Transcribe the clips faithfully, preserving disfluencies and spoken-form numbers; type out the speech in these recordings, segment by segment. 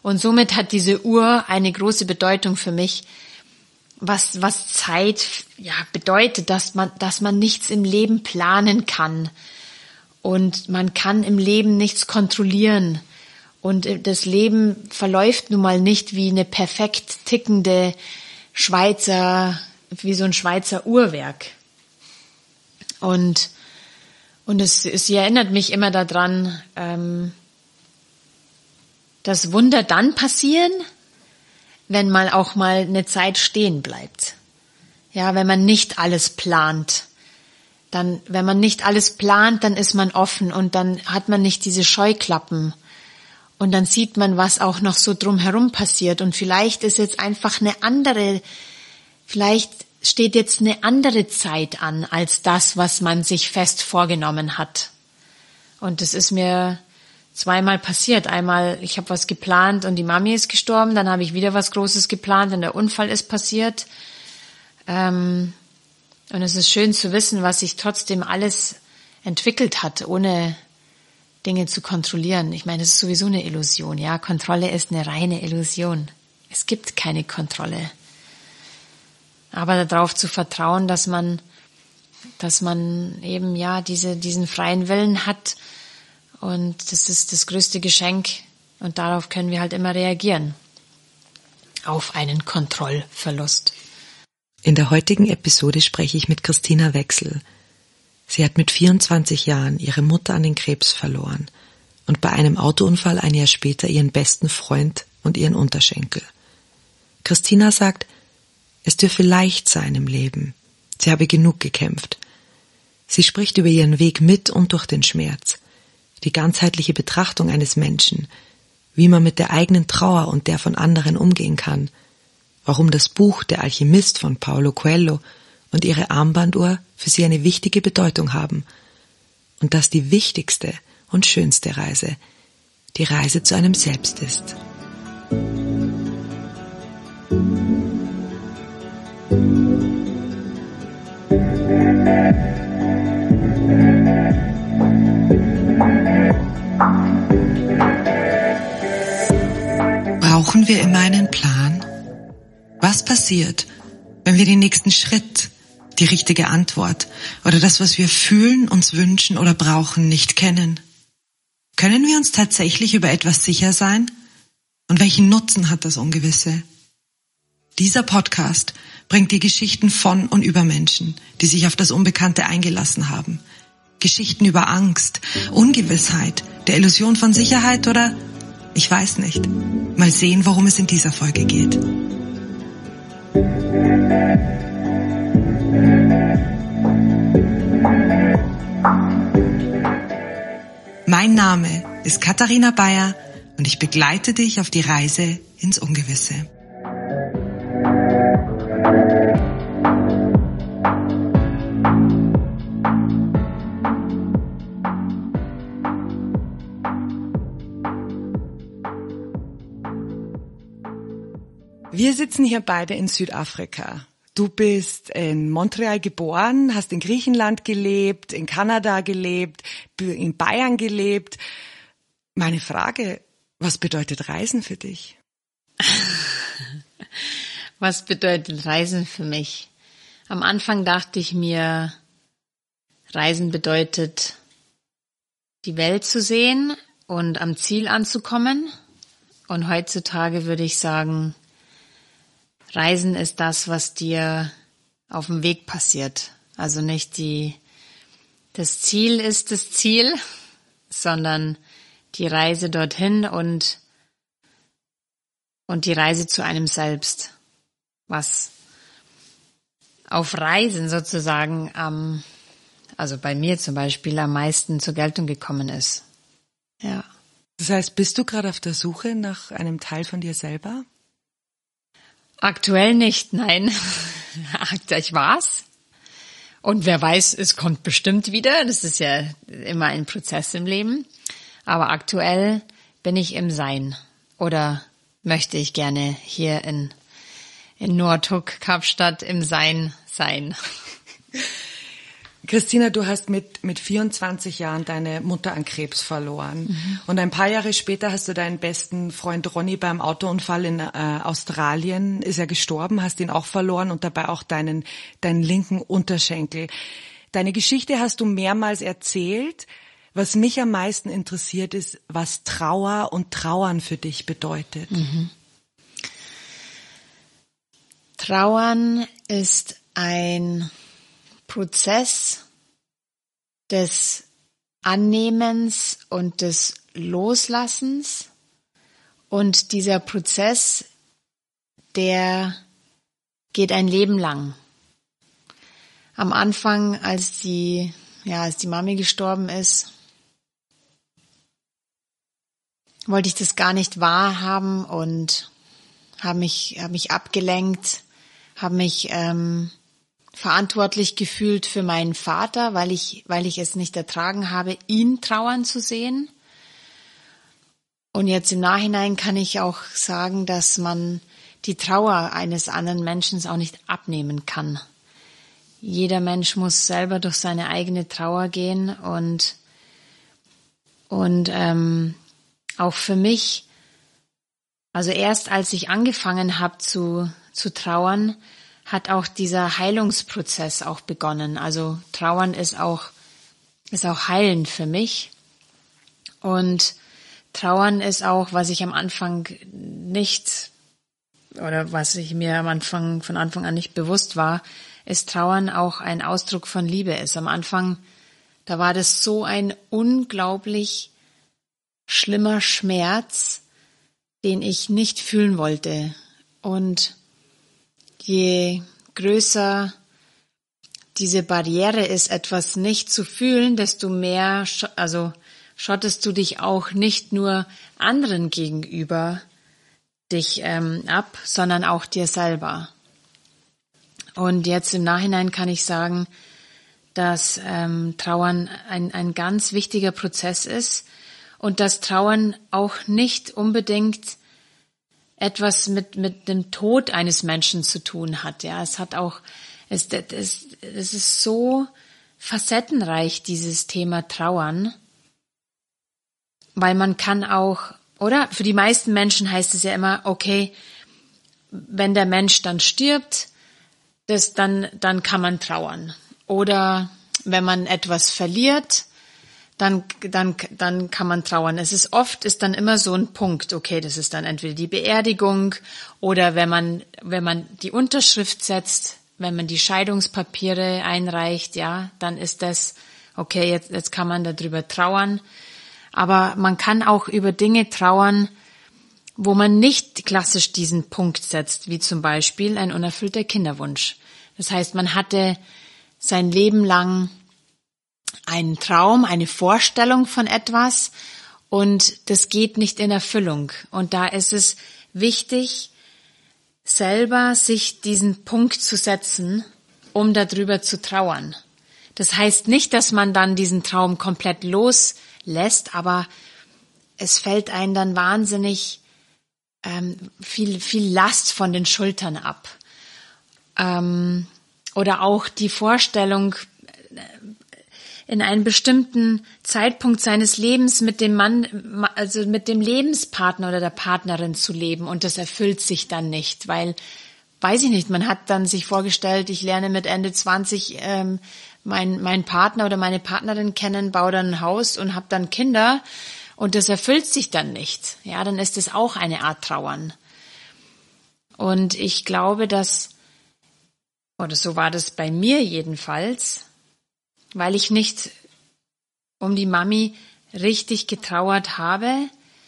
Und somit hat diese Uhr eine große Bedeutung für mich, was, was Zeit, ja, bedeutet, dass man, dass man nichts im Leben planen kann. Und man kann im Leben nichts kontrollieren. Und das Leben verläuft nun mal nicht wie eine perfekt tickende Schweizer, wie so ein Schweizer Uhrwerk. Und, und es, es erinnert mich immer daran, ähm, dass Wunder dann passieren, wenn mal auch mal eine Zeit stehen bleibt. Ja, wenn man nicht alles plant. Dann, wenn man nicht alles plant, dann ist man offen und dann hat man nicht diese Scheuklappen. Und dann sieht man, was auch noch so drumherum passiert. Und vielleicht ist jetzt einfach eine andere, vielleicht steht jetzt eine andere Zeit an, als das, was man sich fest vorgenommen hat. Und das ist mir zweimal passiert. Einmal, ich habe was geplant und die Mami ist gestorben, dann habe ich wieder was Großes geplant und der Unfall ist passiert. Ähm, und es ist schön zu wissen, was sich trotzdem alles entwickelt hat, ohne Dinge zu kontrollieren. Ich meine, das ist sowieso eine Illusion. Ja, Kontrolle ist eine reine Illusion. Es gibt keine Kontrolle. Aber darauf zu vertrauen, dass man, dass man eben ja diese diesen freien Willen hat. Und das ist das größte Geschenk und darauf können wir halt immer reagieren. Auf einen Kontrollverlust. In der heutigen Episode spreche ich mit Christina Wechsel. Sie hat mit vierundzwanzig Jahren ihre Mutter an den Krebs verloren und bei einem Autounfall ein Jahr später ihren besten Freund und ihren Unterschenkel. Christina sagt, es dürfe leicht sein im Leben. Sie habe genug gekämpft. Sie spricht über ihren Weg mit und durch den Schmerz. Die ganzheitliche Betrachtung eines Menschen, wie man mit der eigenen Trauer und der von anderen umgehen kann, warum das Buch Der Alchemist von Paulo Coelho und ihre Armbanduhr für sie eine wichtige Bedeutung haben und dass die wichtigste und schönste Reise die Reise zu einem selbst ist. Brauchen wir immer einen Plan? Was passiert, wenn wir den nächsten Schritt, die richtige Antwort oder das, was wir fühlen, uns wünschen oder brauchen, nicht kennen? Können wir uns tatsächlich über etwas sicher sein? Und welchen Nutzen hat das Ungewisse? Dieser Podcast bringt dir Geschichten von und über Menschen, die sich auf das Unbekannte eingelassen haben. Geschichten über Angst, Ungewissheit, der Illusion von Sicherheit oder, ich weiß nicht. Mal sehen, worum es in dieser Folge geht. Mein Name ist Katharina Bayer und ich begleite dich auf die Reise ins Ungewisse. Wir sitzen hier beide in Südafrika. Du bist in Montreal geboren, hast in Griechenland gelebt, in Kanada gelebt, in Bayern gelebt. Meine Frage, was bedeutet Reisen für dich? Was bedeutet Reisen für mich? Am Anfang dachte ich mir, Reisen bedeutet, die Welt zu sehen und am Ziel anzukommen. Und heutzutage würde ich sagen, Reisen ist das, was dir auf dem Weg passiert. Also nicht die, das Ziel ist das Ziel, sondern die Reise dorthin und, und die Reise zu einem selbst. Was auf Reisen sozusagen am, also bei mir zum Beispiel am meisten zur Geltung gekommen ist. Ja. Das heißt, bist du gerade auf der Suche nach einem Teil von dir selber? Aktuell nicht, nein. Ich war's. Und wer weiß, es kommt bestimmt wieder. Das ist ja immer ein Prozess im Leben. Aber aktuell bin ich im Sein. Oder möchte ich gerne hier in, in Noordhoek, Kapstadt, im Sein sein. Christina, du hast mit, mit vierundzwanzig Jahren deine Mutter an Krebs verloren. Mhm. Und ein paar Jahre später hast du deinen besten Freund Ronny beim Autounfall in äh, Australien, ist er gestorben, hast ihn auch verloren und dabei auch deinen, deinen linken Unterschenkel. Deine Geschichte hast du mehrmals erzählt. Was mich am meisten interessiert ist, was Trauer und Trauern für dich bedeutet. Mhm. Trauern ist ein Prozess des Annehmens und des Loslassens, und dieser Prozess, der geht ein Leben lang. Am Anfang, als die, ja, als die Mami gestorben ist, wollte ich das gar nicht wahrhaben und habe mich, habe mich abgelenkt, habe mich ähm, verantwortlich gefühlt für meinen Vater, weil ich, weil ich es nicht ertragen habe, ihn trauern zu sehen. Und jetzt im Nachhinein kann ich auch sagen, dass man die Trauer eines anderen Menschen auch nicht abnehmen kann. Jeder Mensch muss selber durch seine eigene Trauer gehen, und und ähm, auch für mich, also erst als ich angefangen habe zu zu trauern, hat auch dieser Heilungsprozess auch begonnen. Also Trauern ist auch, ist auch heilend für mich. Und Trauern ist auch, was ich am Anfang nicht, oder was ich mir am Anfang, von Anfang an nicht bewusst war, ist Trauern auch ein Ausdruck von Liebe ist. Am Anfang, da war das so ein unglaublich schlimmer Schmerz, den ich nicht fühlen wollte. Und je größer diese Barriere ist, etwas nicht zu fühlen, desto mehr, also schottest du dich auch nicht nur anderen gegenüber dich ähm, ab, sondern auch dir selber. Und jetzt im Nachhinein kann ich sagen, dass ähm, Trauern ein, ein ganz wichtiger Prozess ist und dass Trauern auch nicht unbedingt etwas mit mit dem Tod eines Menschen zu tun hat. Ja, es hat auch, es, es, es ist so facettenreich, dieses Thema Trauern, weil man kann auch, oder? Für die meisten Menschen heißt es ja immer, okay, wenn der Mensch dann stirbt, das dann dann kann man trauern. Oder wenn man etwas verliert, dann, dann, dann kann man trauern. Es ist oft, ist dann immer so ein Punkt, okay, das ist dann entweder die Beerdigung oder wenn man, wenn man die Unterschrift setzt, wenn man die Scheidungspapiere einreicht, ja, dann ist das, okay, jetzt, jetzt kann man darüber trauern. Aber man kann auch über Dinge trauern, wo man nicht klassisch diesen Punkt setzt, wie zum Beispiel ein unerfüllter Kinderwunsch. Das heißt, man hatte sein Leben lang einen Traum, eine Vorstellung von etwas und das geht nicht in Erfüllung. Und da ist es wichtig, selber sich diesen Punkt zu setzen, um darüber zu trauern. Das heißt nicht, dass man dann diesen Traum komplett loslässt, aber es fällt einem dann wahnsinnig ähm, viel, viel Last von den Schultern ab. Ähm, oder auch die Vorstellung, in einem bestimmten Zeitpunkt seines Lebens mit dem Mann, also mit dem Lebenspartner oder der Partnerin zu leben und das erfüllt sich dann nicht, weil, weiß ich nicht, man hat dann sich vorgestellt, ich lerne mit Ende zwanzig ähm, meinen mein Partner oder meine Partnerin kennen, baue dann ein Haus und habe dann Kinder und das erfüllt sich dann nicht. Ja, dann ist es auch eine Art Trauern. Und ich glaube, dass, oder so war das bei mir jedenfalls, weil ich nicht um die Mami richtig getrauert habe,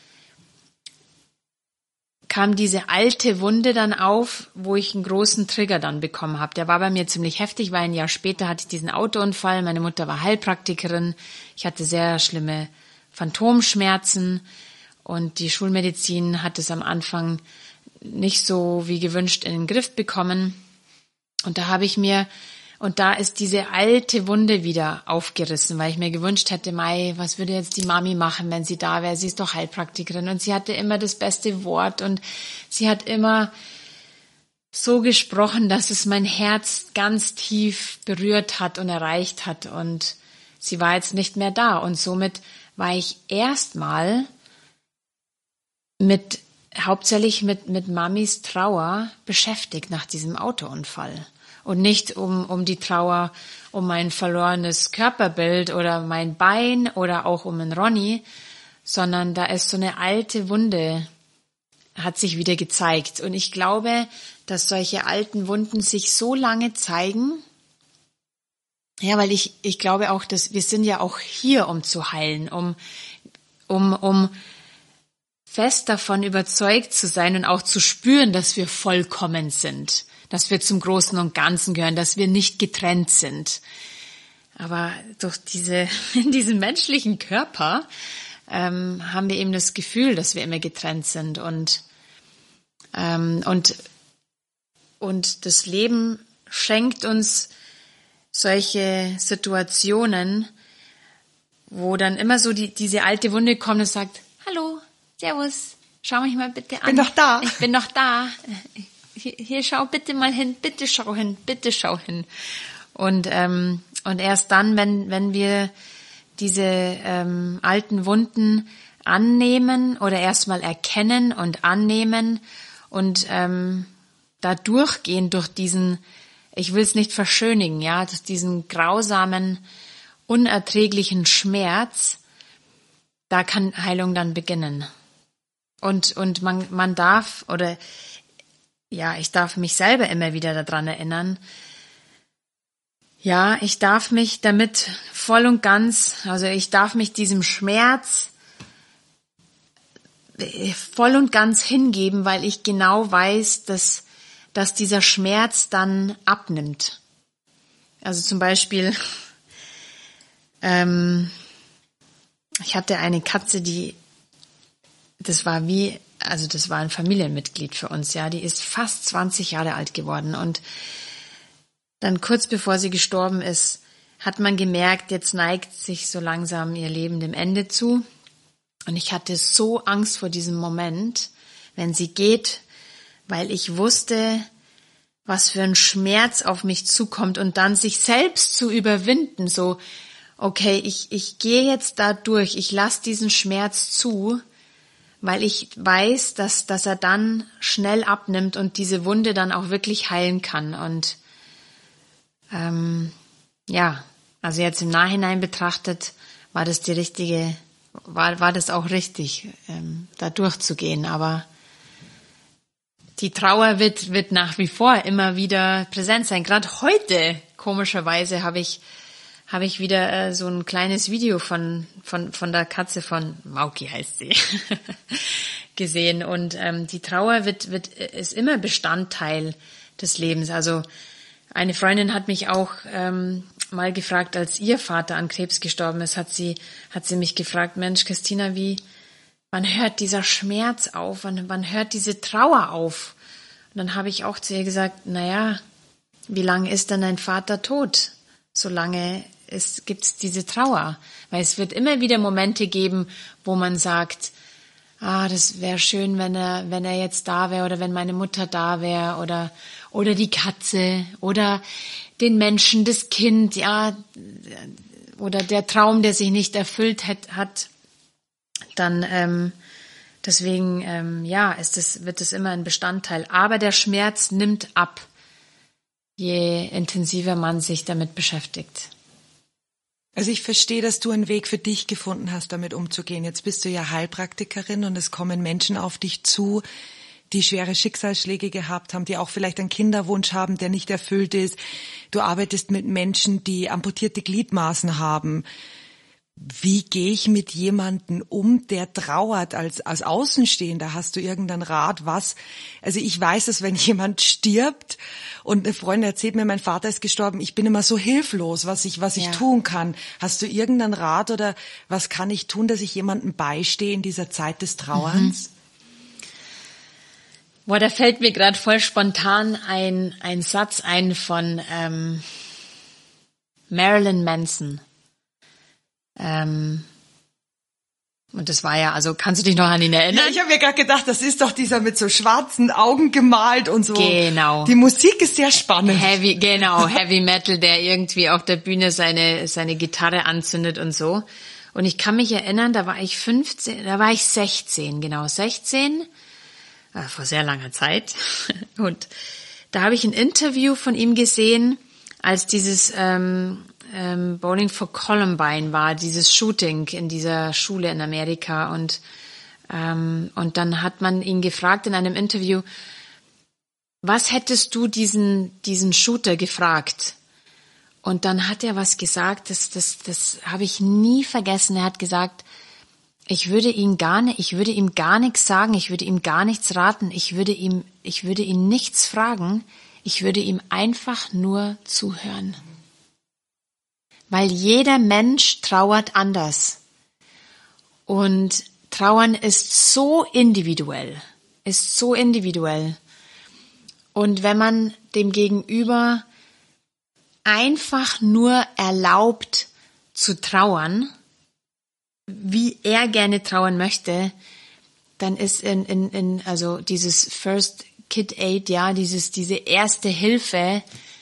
kam diese alte Wunde dann auf, wo ich einen großen Trigger dann bekommen habe. Der war bei mir ziemlich heftig, weil ein Jahr später hatte ich diesen Autounfall. Meine Mutter war Heilpraktikerin. Ich hatte sehr schlimme Phantomschmerzen und die Schulmedizin hat es am Anfang nicht so wie gewünscht in den Griff bekommen. Und da habe ich mir Und da ist diese alte Wunde wieder aufgerissen, weil ich mir gewünscht hätte, Mai, was würde jetzt die Mami machen, wenn sie da wäre? Sie ist doch Heilpraktikerin und sie hatte immer das beste Wort und sie hat immer so gesprochen, dass es mein Herz ganz tief berührt hat und erreicht hat. Und sie war jetzt nicht mehr da. Und somit war ich erstmal mit, hauptsächlich mit, mit Mamis Trauer beschäftigt nach diesem Autounfall. Und nicht um, um die Trauer, um mein verlorenes Körperbild oder mein Bein oder auch um den Ronny, sondern da ist so eine alte Wunde, hat sich wieder gezeigt. Und ich glaube, dass solche alten Wunden sich so lange zeigen, ja, weil ich, ich glaube auch, dass wir sind ja auch hier, um zu heilen, um, um, um fest davon überzeugt zu sein und auch zu spüren, dass wir vollkommen sind, dass wir zum Großen und Ganzen gehören, dass wir nicht getrennt sind. Aber durch diese, in diesem menschlichen Körper ähm, haben wir eben das Gefühl, dass wir immer getrennt sind und ähm, und und das Leben schenkt uns solche Situationen, wo dann immer so die diese alte Wunde kommt und sagt: Hallo, Servus, schau mich mal bitte an. Ich bin doch da. Ich bin doch da. Hier, hier schau bitte mal hin, bitte schau hin, bitte schau hin. Und ähm, und erst dann, wenn wenn wir diese ähm, alten Wunden annehmen oder erstmal erkennen und annehmen und ähm, da durchgehen durch diesen, ich will es nicht verschönigen, ja, durch diesen grausamen, unerträglichen Schmerz, da kann Heilung dann beginnen. Und und man man darf oder ja, ich darf mich selber immer wieder daran erinnern. Ja, ich darf mich damit voll und ganz, also ich darf mich diesem Schmerz voll und ganz hingeben, weil ich genau weiß, dass, dass dieser Schmerz dann abnimmt. Also zum Beispiel, ähm, ich hatte eine Katze, die, das war wie, also das war ein Familienmitglied für uns, ja, die ist fast zwanzig Jahre alt geworden und dann kurz bevor sie gestorben ist, hat man gemerkt, jetzt neigt sich so langsam ihr Leben dem Ende zu. Und ich hatte so Angst vor diesem Moment, wenn sie geht, weil ich wusste, was für ein Schmerz auf mich zukommt und dann sich selbst zu überwinden, so, okay, ich, ich gehe jetzt da durch, ich lasse diesen Schmerz zu, weil ich weiß, dass, dass er dann schnell abnimmt und diese Wunde dann auch wirklich heilen kann. Und ähm, ja, also jetzt im Nachhinein betrachtet, war das die richtige, war, war das auch richtig, ähm, da durchzugehen. Aber die Trauer wird, wird nach wie vor immer wieder präsent sein. Gerade heute, komischerweise, habe ich, habe ich wieder äh, so ein kleines Video von, von, von der Katze von Mauki heißt sie, gesehen. Und ähm, die Trauer wird, wird, ist immer Bestandteil des Lebens. Also eine Freundin hat mich auch ähm, mal gefragt, als ihr Vater an Krebs gestorben ist, hat sie, hat sie mich gefragt, Mensch, Christina, wie, wann hört dieser Schmerz auf? Wann, wann hört diese Trauer auf? Und dann habe ich auch zu ihr gesagt, naja, wie lange ist denn dein Vater tot? Solange es gibt's diese Trauer. Weil es wird immer wieder Momente geben, wo man sagt, ah, das wäre schön, wenn er, wenn er jetzt da wäre oder wenn meine Mutter da wäre oder, oder die Katze oder den Menschen, das Kind, ja, oder der Traum, der sich nicht erfüllt hat, hat dann, ähm, deswegen, ähm, ja, ist es, wird es immer ein Bestandteil. Aber der Schmerz nimmt ab, je intensiver man sich damit beschäftigt. Also ich verstehe, dass du einen Weg für dich gefunden hast, damit umzugehen. Jetzt bist du ja Heilpraktikerin und es kommen Menschen auf dich zu, die schwere Schicksalsschläge gehabt haben, die auch vielleicht einen Kinderwunsch haben, der nicht erfüllt ist. Du arbeitest mit Menschen, die amputierte Gliedmaßen haben. Wie gehe ich mit jemandem um, der trauert als, als Außenstehender? Hast du irgendeinen Rat, was? Also ich weiß, dass wenn jemand stirbt und eine Freundin erzählt mir, mein Vater ist gestorben, ich bin immer so hilflos, was ich, was ich ja. tun kann. Hast du irgendeinen Rat oder was kann ich tun, dass ich jemandem beistehe in dieser Zeit des Trauerns? Mhm. Boah, da fällt mir gerade voll spontan ein, ein Satz ein von ähm, Marilyn Manson. Ähm, Und das war ja, also kannst du dich noch an ihn erinnern? Ja, ich habe mir gerade gedacht, das ist doch dieser mit so schwarzen Augen gemalt und so. Genau. Die Musik ist sehr spannend. Heavy, genau, Heavy Metal, der irgendwie auf der Bühne seine seine Gitarre anzündet und so. Und ich kann mich erinnern, da war ich fünfzehn, da war ich sechzehn, genau, sechzehn, äh, vor sehr langer Zeit. Und da habe ich ein Interview von ihm gesehen, als dieses ähm, ähm, Bowling for Columbine war, dieses Shooting in dieser Schule in Amerika. Und ähm, und dann hat man ihn gefragt in einem Interview, was hättest du diesen diesen Shooter gefragt? Und dann hat er was gesagt, das das das habe ich nie vergessen. Er hat gesagt, ich würde ihn gar nicht, ich würde ihm gar nichts sagen, ich würde ihm gar nichts raten, ich würde ihm ich würde ihn nichts fragen, ich würde ihm einfach nur zuhören. Weil jeder Mensch trauert anders. Und Trauern ist so individuell, ist so individuell. Und wenn man dem Gegenüber einfach nur erlaubt zu trauern, wie er gerne trauern möchte, dann ist in, in, in also dieses First Kid Aid, ja, dieses, diese erste Hilfe,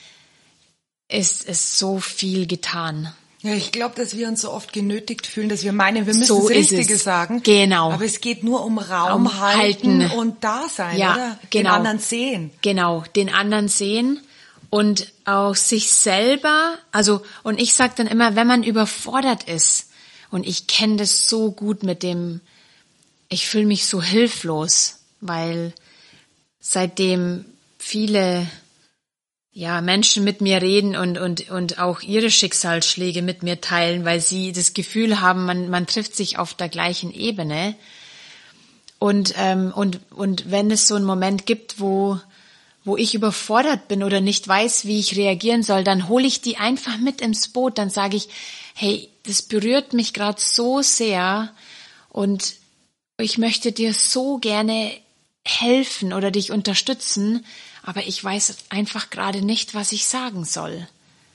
ist ist so viel getan. Ja, ich glaube, dass wir uns so oft genötigt fühlen, dass wir meinen, wir müssen So das ist Richtige es. sagen. Genau. Aber es geht nur um Raum Um halten, halten. und da sein, Ja, oder? genau. Den anderen sehen. Genau, den anderen sehen und auch sich selber, also, und ich sage dann immer, wenn man überfordert ist, und ich kenne das so gut mit dem, ich fühle mich so hilflos, weil seitdem viele ja, Menschen mit mir reden und, und, und auch ihre Schicksalsschläge mit mir teilen, weil sie das Gefühl haben, man, man trifft sich auf der gleichen Ebene. Und, ähm, und, und wenn es so einen Moment gibt, wo, wo ich überfordert bin oder nicht weiß, wie ich reagieren soll, dann hole ich die einfach mit ins Boot. Dann sage ich, hey, das berührt mich gerade so sehr und ich möchte dir so gerne helfen oder dich unterstützen, aber ich weiß einfach gerade nicht, was ich sagen soll.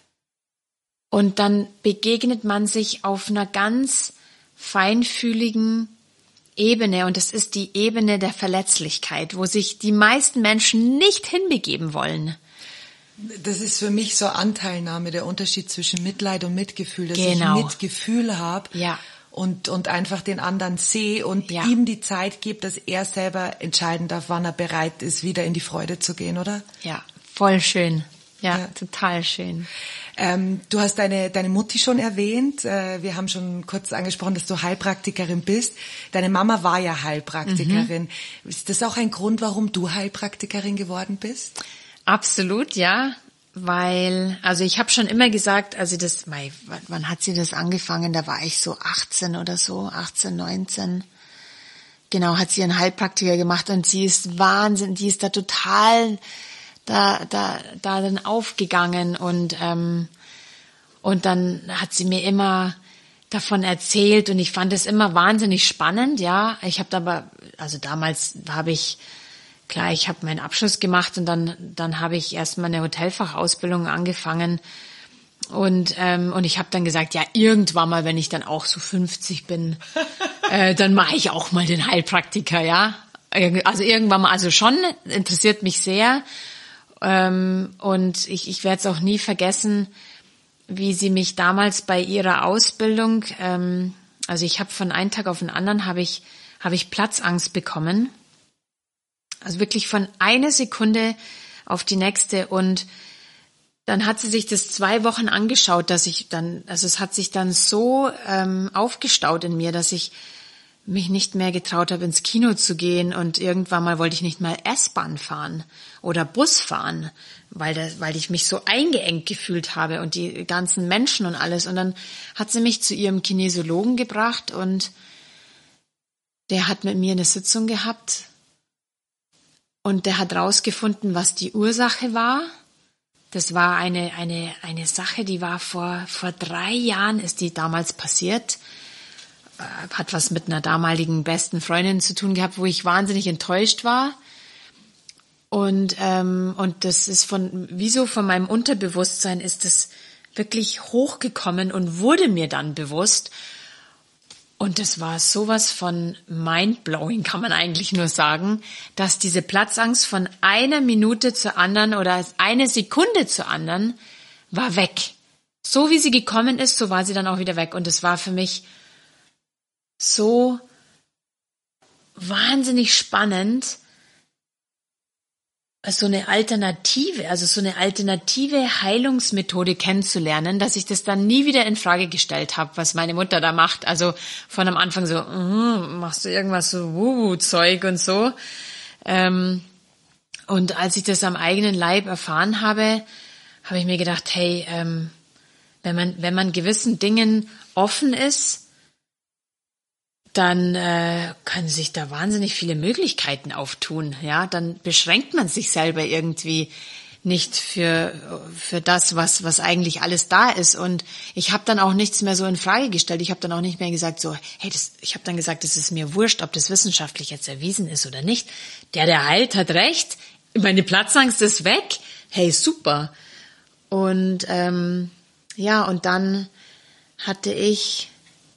Und dann begegnet man sich auf einer ganz feinfühligen Ebene, und das ist die Ebene der Verletzlichkeit, wo sich die meisten Menschen nicht hinbegeben wollen. Das ist für mich so Anteilnahme, der Unterschied zwischen Mitleid und Mitgefühl, dass Genau. ich Mitgefühl habe. Ja. Und, und einfach den anderen sehe und Ja. ihm die Zeit gebe, dass er selber entscheiden darf, wann er bereit ist, wieder in die Freude zu gehen, oder? Ja, voll schön. Ja, Ja. total schön. Ähm, du hast deine, deine Mutti schon erwähnt. Äh, wir haben schon kurz angesprochen, dass du Heilpraktikerin bist. Deine Mama war ja Heilpraktikerin. Mhm. Ist das auch ein Grund, warum du Heilpraktikerin geworden bist? Absolut, ja. Weil, also ich habe schon immer gesagt, also das, mei, wann hat sie das angefangen? Da war ich so achtzehn oder so, achtzehn, neunzehn. Genau, hat sie einen Heilpraktiker gemacht und sie ist Wahnsinn, die ist da total da da da dann aufgegangen und ähm, und dann hat sie mir immer davon erzählt und ich fand es immer wahnsinnig spannend, ja. Ich habe aber, also damals habe ich Klar, ich habe meinen Abschluss gemacht und dann dann habe ich erstmal eine Hotelfachausbildung angefangen und ähm, und ich habe dann gesagt, ja, irgendwann mal, wenn ich dann auch so fünfzig bin, äh, dann mache ich auch mal den Heilpraktiker, ja. Also irgendwann mal, also schon, interessiert mich sehr ähm, und ich ich werde es auch nie vergessen, wie sie mich damals bei ihrer Ausbildung, ähm, also ich habe von einem Tag auf den anderen habe ich habe ich Platzangst bekommen. Also wirklich von einer Sekunde auf die nächste und dann hat sie sich das zwei Wochen angeschaut, dass ich dann, also es hat sich dann so ähm, aufgestaut in mir, dass ich mich nicht mehr getraut habe, ins Kino zu gehen und irgendwann mal wollte ich nicht mal S-Bahn fahren oder Bus fahren, weil das, weil ich mich so eingeengt gefühlt habe und die ganzen Menschen und alles und dann hat sie mich zu ihrem Kinesiologen gebracht und der hat mit mir eine Sitzung gehabt. Und der hat rausgefunden, was die Ursache war. Das war eine eine eine Sache, die war vor vor drei Jahren, ist die damals passiert. Äh, hat was mit einer damaligen besten Freundin zu tun gehabt, wo ich wahnsinnig enttäuscht war. Und ähm, und das ist von wie so von meinem Unterbewusstsein ist das wirklich hochgekommen und wurde mir dann bewusst. Und es war sowas von mindblowing, kann man eigentlich nur sagen, dass diese Platzangst von einer Minute zur anderen oder eine Sekunde zur anderen war weg. So wie sie gekommen ist, so war sie dann auch wieder weg. Und es war für mich so wahnsinnig spannend, so eine Alternative, also so eine alternative Heilungsmethode kennenzulernen, dass ich das dann nie wieder in Frage gestellt habe, was meine Mutter da macht. Also von am Anfang so, mm, machst du irgendwas so Wuhu-Zeug und so. Ähm, und als ich das am eigenen Leib erfahren habe, habe ich mir gedacht, hey, ähm, wenn man wenn man gewissen Dingen offen ist, dann äh, können sich da wahnsinnig viele Möglichkeiten auftun. Ja, dann beschränkt man sich selber irgendwie nicht für für das, was was eigentlich alles da ist. Und ich habe dann auch nichts mehr so in Frage gestellt. Ich habe dann auch nicht mehr gesagt so, hey, das, ich habe dann gesagt, es ist mir wurscht, ob das wissenschaftlich jetzt erwiesen ist oder nicht. Der, der heilt, hat recht. Meine Platzangst ist weg. Hey, super. Und ähm, ja, und dann hatte ich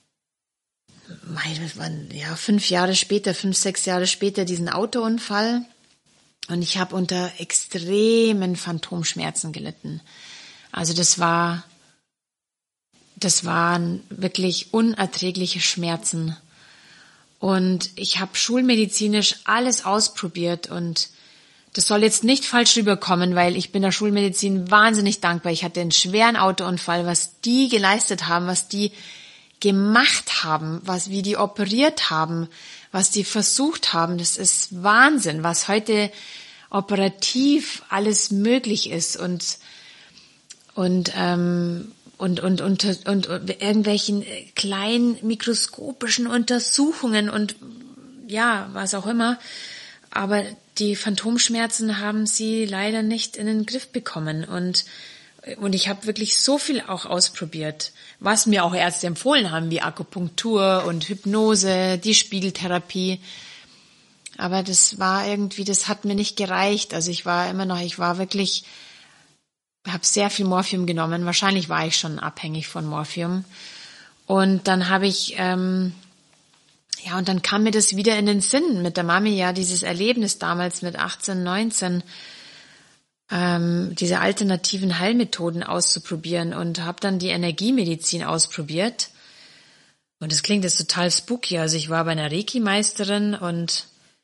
das waren, ja, fünf Jahre später, fünf, sechs Jahre später diesen Autounfall und ich habe unter extremen Phantomschmerzen gelitten. Also das war, das waren wirklich unerträgliche Schmerzen und ich habe schulmedizinisch alles ausprobiert und das soll jetzt nicht falsch rüberkommen, weil ich bin der Schulmedizin wahnsinnig dankbar. Ich hatte einen schweren Autounfall, was die geleistet haben, was die gemacht haben, was, wie die operiert haben, was die versucht haben, das ist Wahnsinn, was heute operativ alles möglich ist und und ähm, und und und und, und irgendwelchen kleinen mikroskopischen Untersuchungen und ja, was auch immer, aber die Phantomschmerzen haben sie leider nicht in den Griff bekommen und Und ich habe wirklich so viel auch ausprobiert, was mir auch Ärzte empfohlen haben, wie Akupunktur und Hypnose, die Spiegeltherapie. Aber das war irgendwie, das hat mir nicht gereicht. Also ich war immer noch, ich war wirklich, habe sehr viel Morphium genommen. Wahrscheinlich war ich schon abhängig von Morphium. Und dann habe ich, ähm, ja, und dann kam mir das wieder in den Sinn mit der Mami, ja, dieses Erlebnis damals mit achtzehn, neunzehn, Ähm, diese alternativen Heilmethoden auszuprobieren und habe dann die Energiemedizin ausprobiert. Und das klingt jetzt total spooky. Also ich war bei einer Reiki-Meisterin und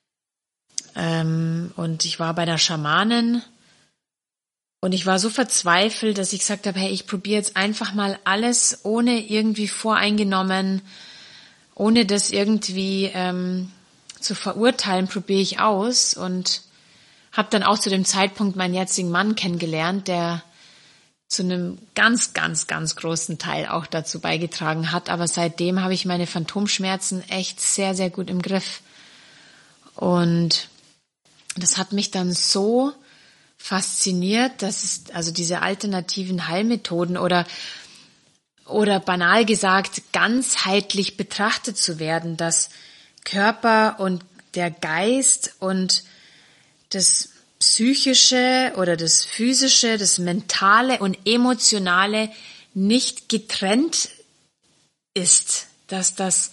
ähm, und ich war bei einer Schamanin und ich war so verzweifelt, dass ich gesagt habe, hey, ich probiere jetzt einfach mal alles ohne irgendwie voreingenommen, ohne das irgendwie ähm, zu verurteilen, probiere ich aus und habe dann auch zu dem Zeitpunkt meinen jetzigen Mann kennengelernt, der zu einem ganz, ganz, ganz großen Teil auch dazu beigetragen hat. Aber seitdem habe ich meine Phantomschmerzen echt sehr, sehr gut im Griff. Und das hat mich dann so fasziniert, dass es, also diese alternativen Heilmethoden oder, oder banal gesagt, ganzheitlich betrachtet zu werden, dass Körper und der Geist und das Psychische oder das Physische, das Mentale und Emotionale nicht getrennt ist, dass das,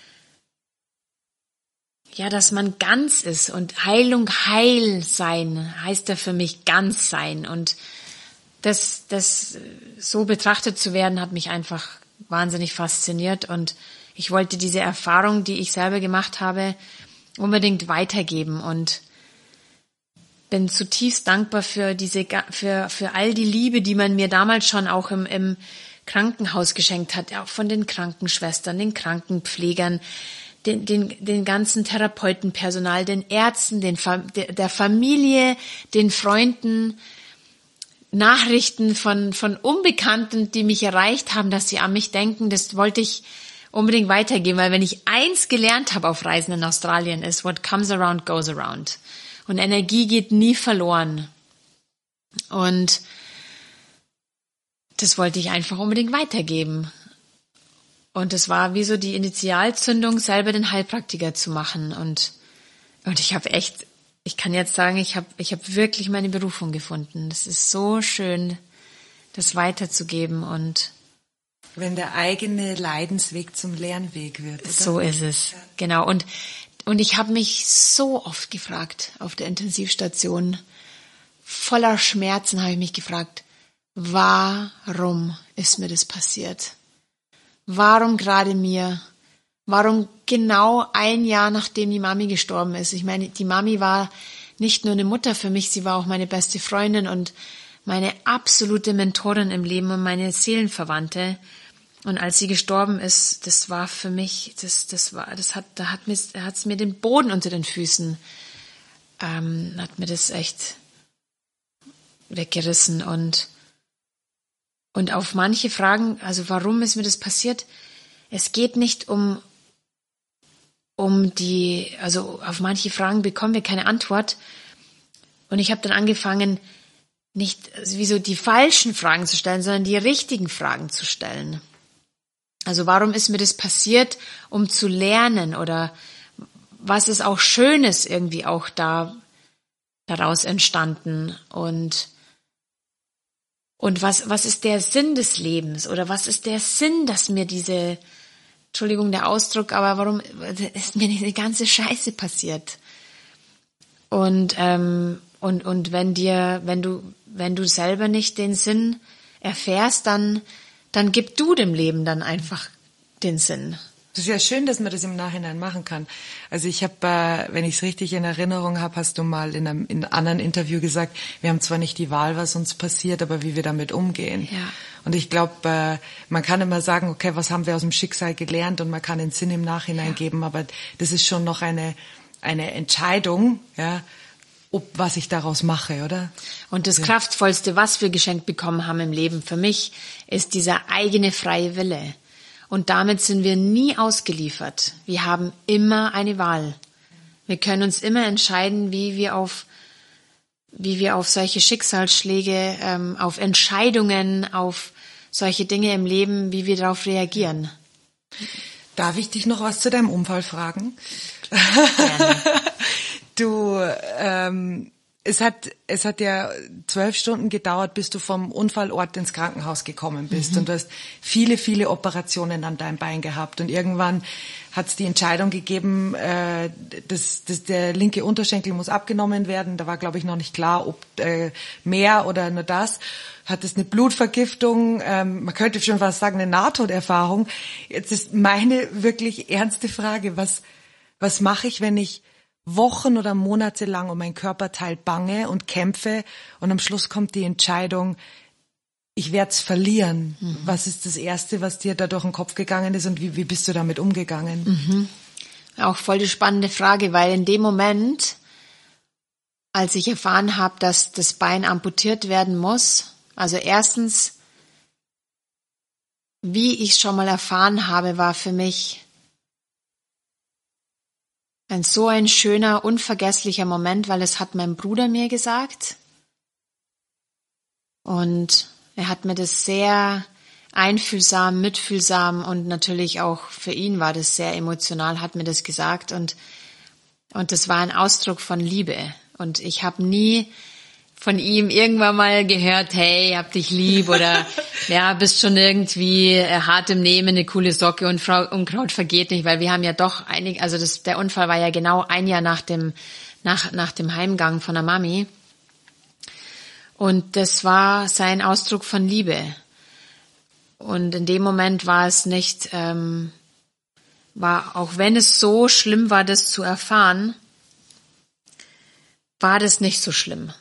ja, dass man ganz ist und Heilung heil sein heißt ja für mich ganz sein und das, das so betrachtet zu werden, hat mich einfach wahnsinnig fasziniert und ich wollte diese Erfahrung, die ich selber gemacht habe, unbedingt weitergeben und bin zutiefst dankbar für diese, für, für all die Liebe, die man mir damals schon auch im, im Krankenhaus geschenkt hat, auch von den Krankenschwestern, den Krankenpflegern, den, den, den ganzen Therapeutenpersonal, den Ärzten, den, der Familie, den Freunden, Nachrichten von, von Unbekannten, die mich erreicht haben, dass sie an mich denken, das wollte ich unbedingt weitergeben, weil wenn ich eins gelernt habe auf Reisen in Australien ist, what comes around goes around. Und Energie geht nie verloren. Und das wollte ich einfach unbedingt weitergeben. Und das war wie so die Initialzündung, selber den Heilpraktiker zu machen. Und, und ich habe echt, ich kann jetzt sagen, ich habe ich hab wirklich meine Berufung gefunden. Das ist so schön, das weiterzugeben. Und Wenn der eigene Leidensweg zum Lernweg wird. Oder? So ist es, genau. Und, und ich habe mich so oft gefragt auf der Intensivstation, voller Schmerzen habe ich mich gefragt, warum ist mir das passiert? Warum gerade mir? Warum genau ein Jahr, nachdem die Mami gestorben ist? Ich meine, die Mami war nicht nur eine Mutter für mich, sie war auch meine beste Freundin und meine absolute Mentorin im Leben und meine Seelenverwandte. Und als sie gestorben ist, das war für mich, das, das war, das hat, da hat mir, hat's mir den Boden unter den Füßen, ähm, hat mir das echt weggerissen und, und auf manche Fragen, also warum ist mir das passiert? Es geht nicht um, um die, also auf manche Fragen bekommen wir keine Antwort. Und ich habe dann angefangen, nicht also wie so die falschen Fragen zu stellen, sondern die richtigen Fragen zu stellen. Also warum ist mir das passiert, um zu lernen oder was ist auch Schönes irgendwie auch da daraus entstanden und und was was ist der Sinn des Lebens oder was ist der Sinn, dass mir diese Entschuldigung der Ausdruck, aber warum ist mir diese ganze Scheiße passiert? Und ähm, und und wenn dir wenn du wenn du selber nicht den Sinn erfährst, dann dann gib du dem Leben dann einfach den Sinn. Das ist ja schön, dass man das im Nachhinein machen kann. Also ich habe, äh, wenn ich es richtig in Erinnerung habe, hast du mal in einem, in einem anderen Interview gesagt, wir haben zwar nicht die Wahl, was uns passiert, aber wie wir damit umgehen. Ja. Und ich glaube, äh, man kann immer sagen, okay, was haben wir aus dem Schicksal gelernt und man kann den Sinn im Nachhinein ja. geben, aber das ist schon noch eine, eine Entscheidung, ja, ob was ich daraus mache, oder? Und das ja. Kraftvollste, was wir geschenkt bekommen haben im Leben für mich, ist dieser eigene freie Wille. Und damit sind wir nie ausgeliefert. Wir haben immer eine Wahl. Wir können uns immer entscheiden, wie wir auf, wie wir auf solche Schicksalsschläge, ähm, auf Entscheidungen, auf solche Dinge im Leben, wie wir darauf reagieren. Darf ich dich noch was zu deinem Unfall fragen? Gerne. Du, ähm, es hat, es hat ja zwölf Stunden gedauert, bis du vom Unfallort ins Krankenhaus gekommen bist. Mhm. Und du hast viele, viele Operationen an deinem Bein gehabt. Und irgendwann hat es die Entscheidung gegeben, äh, dass, dass der linke Unterschenkel muss abgenommen werden. Da war, glaube ich, noch nicht klar, ob äh, mehr oder nur das. Hattest eine Blutvergiftung, ähm, man könnte schon fast sagen, eine Nahtoderfahrung. Jetzt ist meine wirklich ernste Frage, was, was mache ich, wenn ich Wochen oder Monate lang um mein Körperteil bange und kämpfe und am Schluss kommt die Entscheidung, ich werde es verlieren. Mhm. Was ist das Erste, was dir da durch den Kopf gegangen ist und wie, wie bist du damit umgegangen? Mhm. Auch voll die spannende Frage, weil in dem Moment, als ich erfahren habe, dass das Bein amputiert werden muss, also erstens, wie ich schon mal erfahren habe, war für mich ein so ein schöner, unvergesslicher Moment, weil es hat mein Bruder mir gesagt. Und er hat mir das sehr einfühlsam, mitfühlsam und natürlich auch für ihn war das sehr emotional, hat mir das gesagt. Und, und das war ein Ausdruck von Liebe. Und ich habe nie von ihm irgendwann mal gehört, hey, hab dich lieb oder ja, bist schon irgendwie äh, hart im Nehmen, eine coole Socke und Frau Unkraut vergeht nicht, weil wir haben ja doch einig, also das, der Unfall war ja genau ein Jahr nach dem, nach, nach dem Heimgang von der Mami. Und das war sein Ausdruck von Liebe. Und in dem Moment war es nicht, ähm, war, auch wenn es so schlimm war, das zu erfahren, war das nicht so schlimm.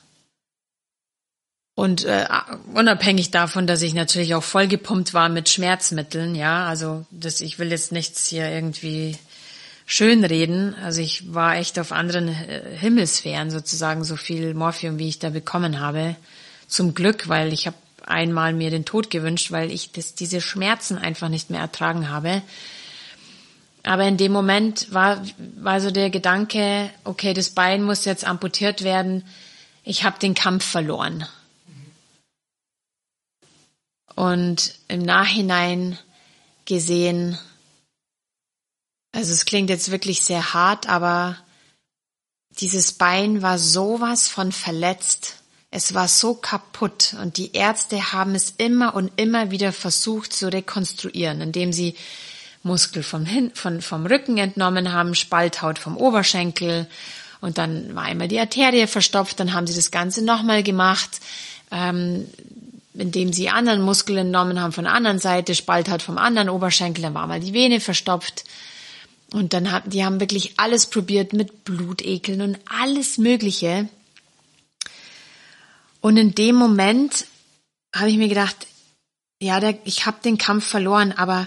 Und äh, unabhängig davon, dass ich natürlich auch vollgepumpt war mit Schmerzmitteln, ja, also das, ich will jetzt nichts hier irgendwie schönreden. Also ich war echt auf anderen äh, Himmelssphären sozusagen, so viel Morphium, wie ich da bekommen habe. Zum Glück, weil ich habe einmal mir den Tod gewünscht, weil ich das, diese Schmerzen einfach nicht mehr ertragen habe. Aber in dem Moment war, war so der Gedanke, okay, das Bein muss jetzt amputiert werden. Ich habe den Kampf verloren. Und im Nachhinein gesehen, also es klingt jetzt wirklich sehr hart, aber dieses Bein war sowas von verletzt. Es war so kaputt und die Ärzte haben es immer und immer wieder versucht zu rekonstruieren, indem sie Muskel vom, Hin- von, vom Rücken entnommen haben, Spalthaut vom Oberschenkel und dann war einmal die Arterie verstopft, dann haben sie das Ganze nochmal gemacht, ähm, indem sie anderen Muskel entnommen haben von der anderen Seite, Spalthaut vom anderen Oberschenkel, dann war mal die Vene verstopft und dann haben die haben wirklich alles probiert mit Blutekeln und alles Mögliche. Und in dem Moment habe ich mir gedacht, ja, der, ich habe den Kampf verloren, aber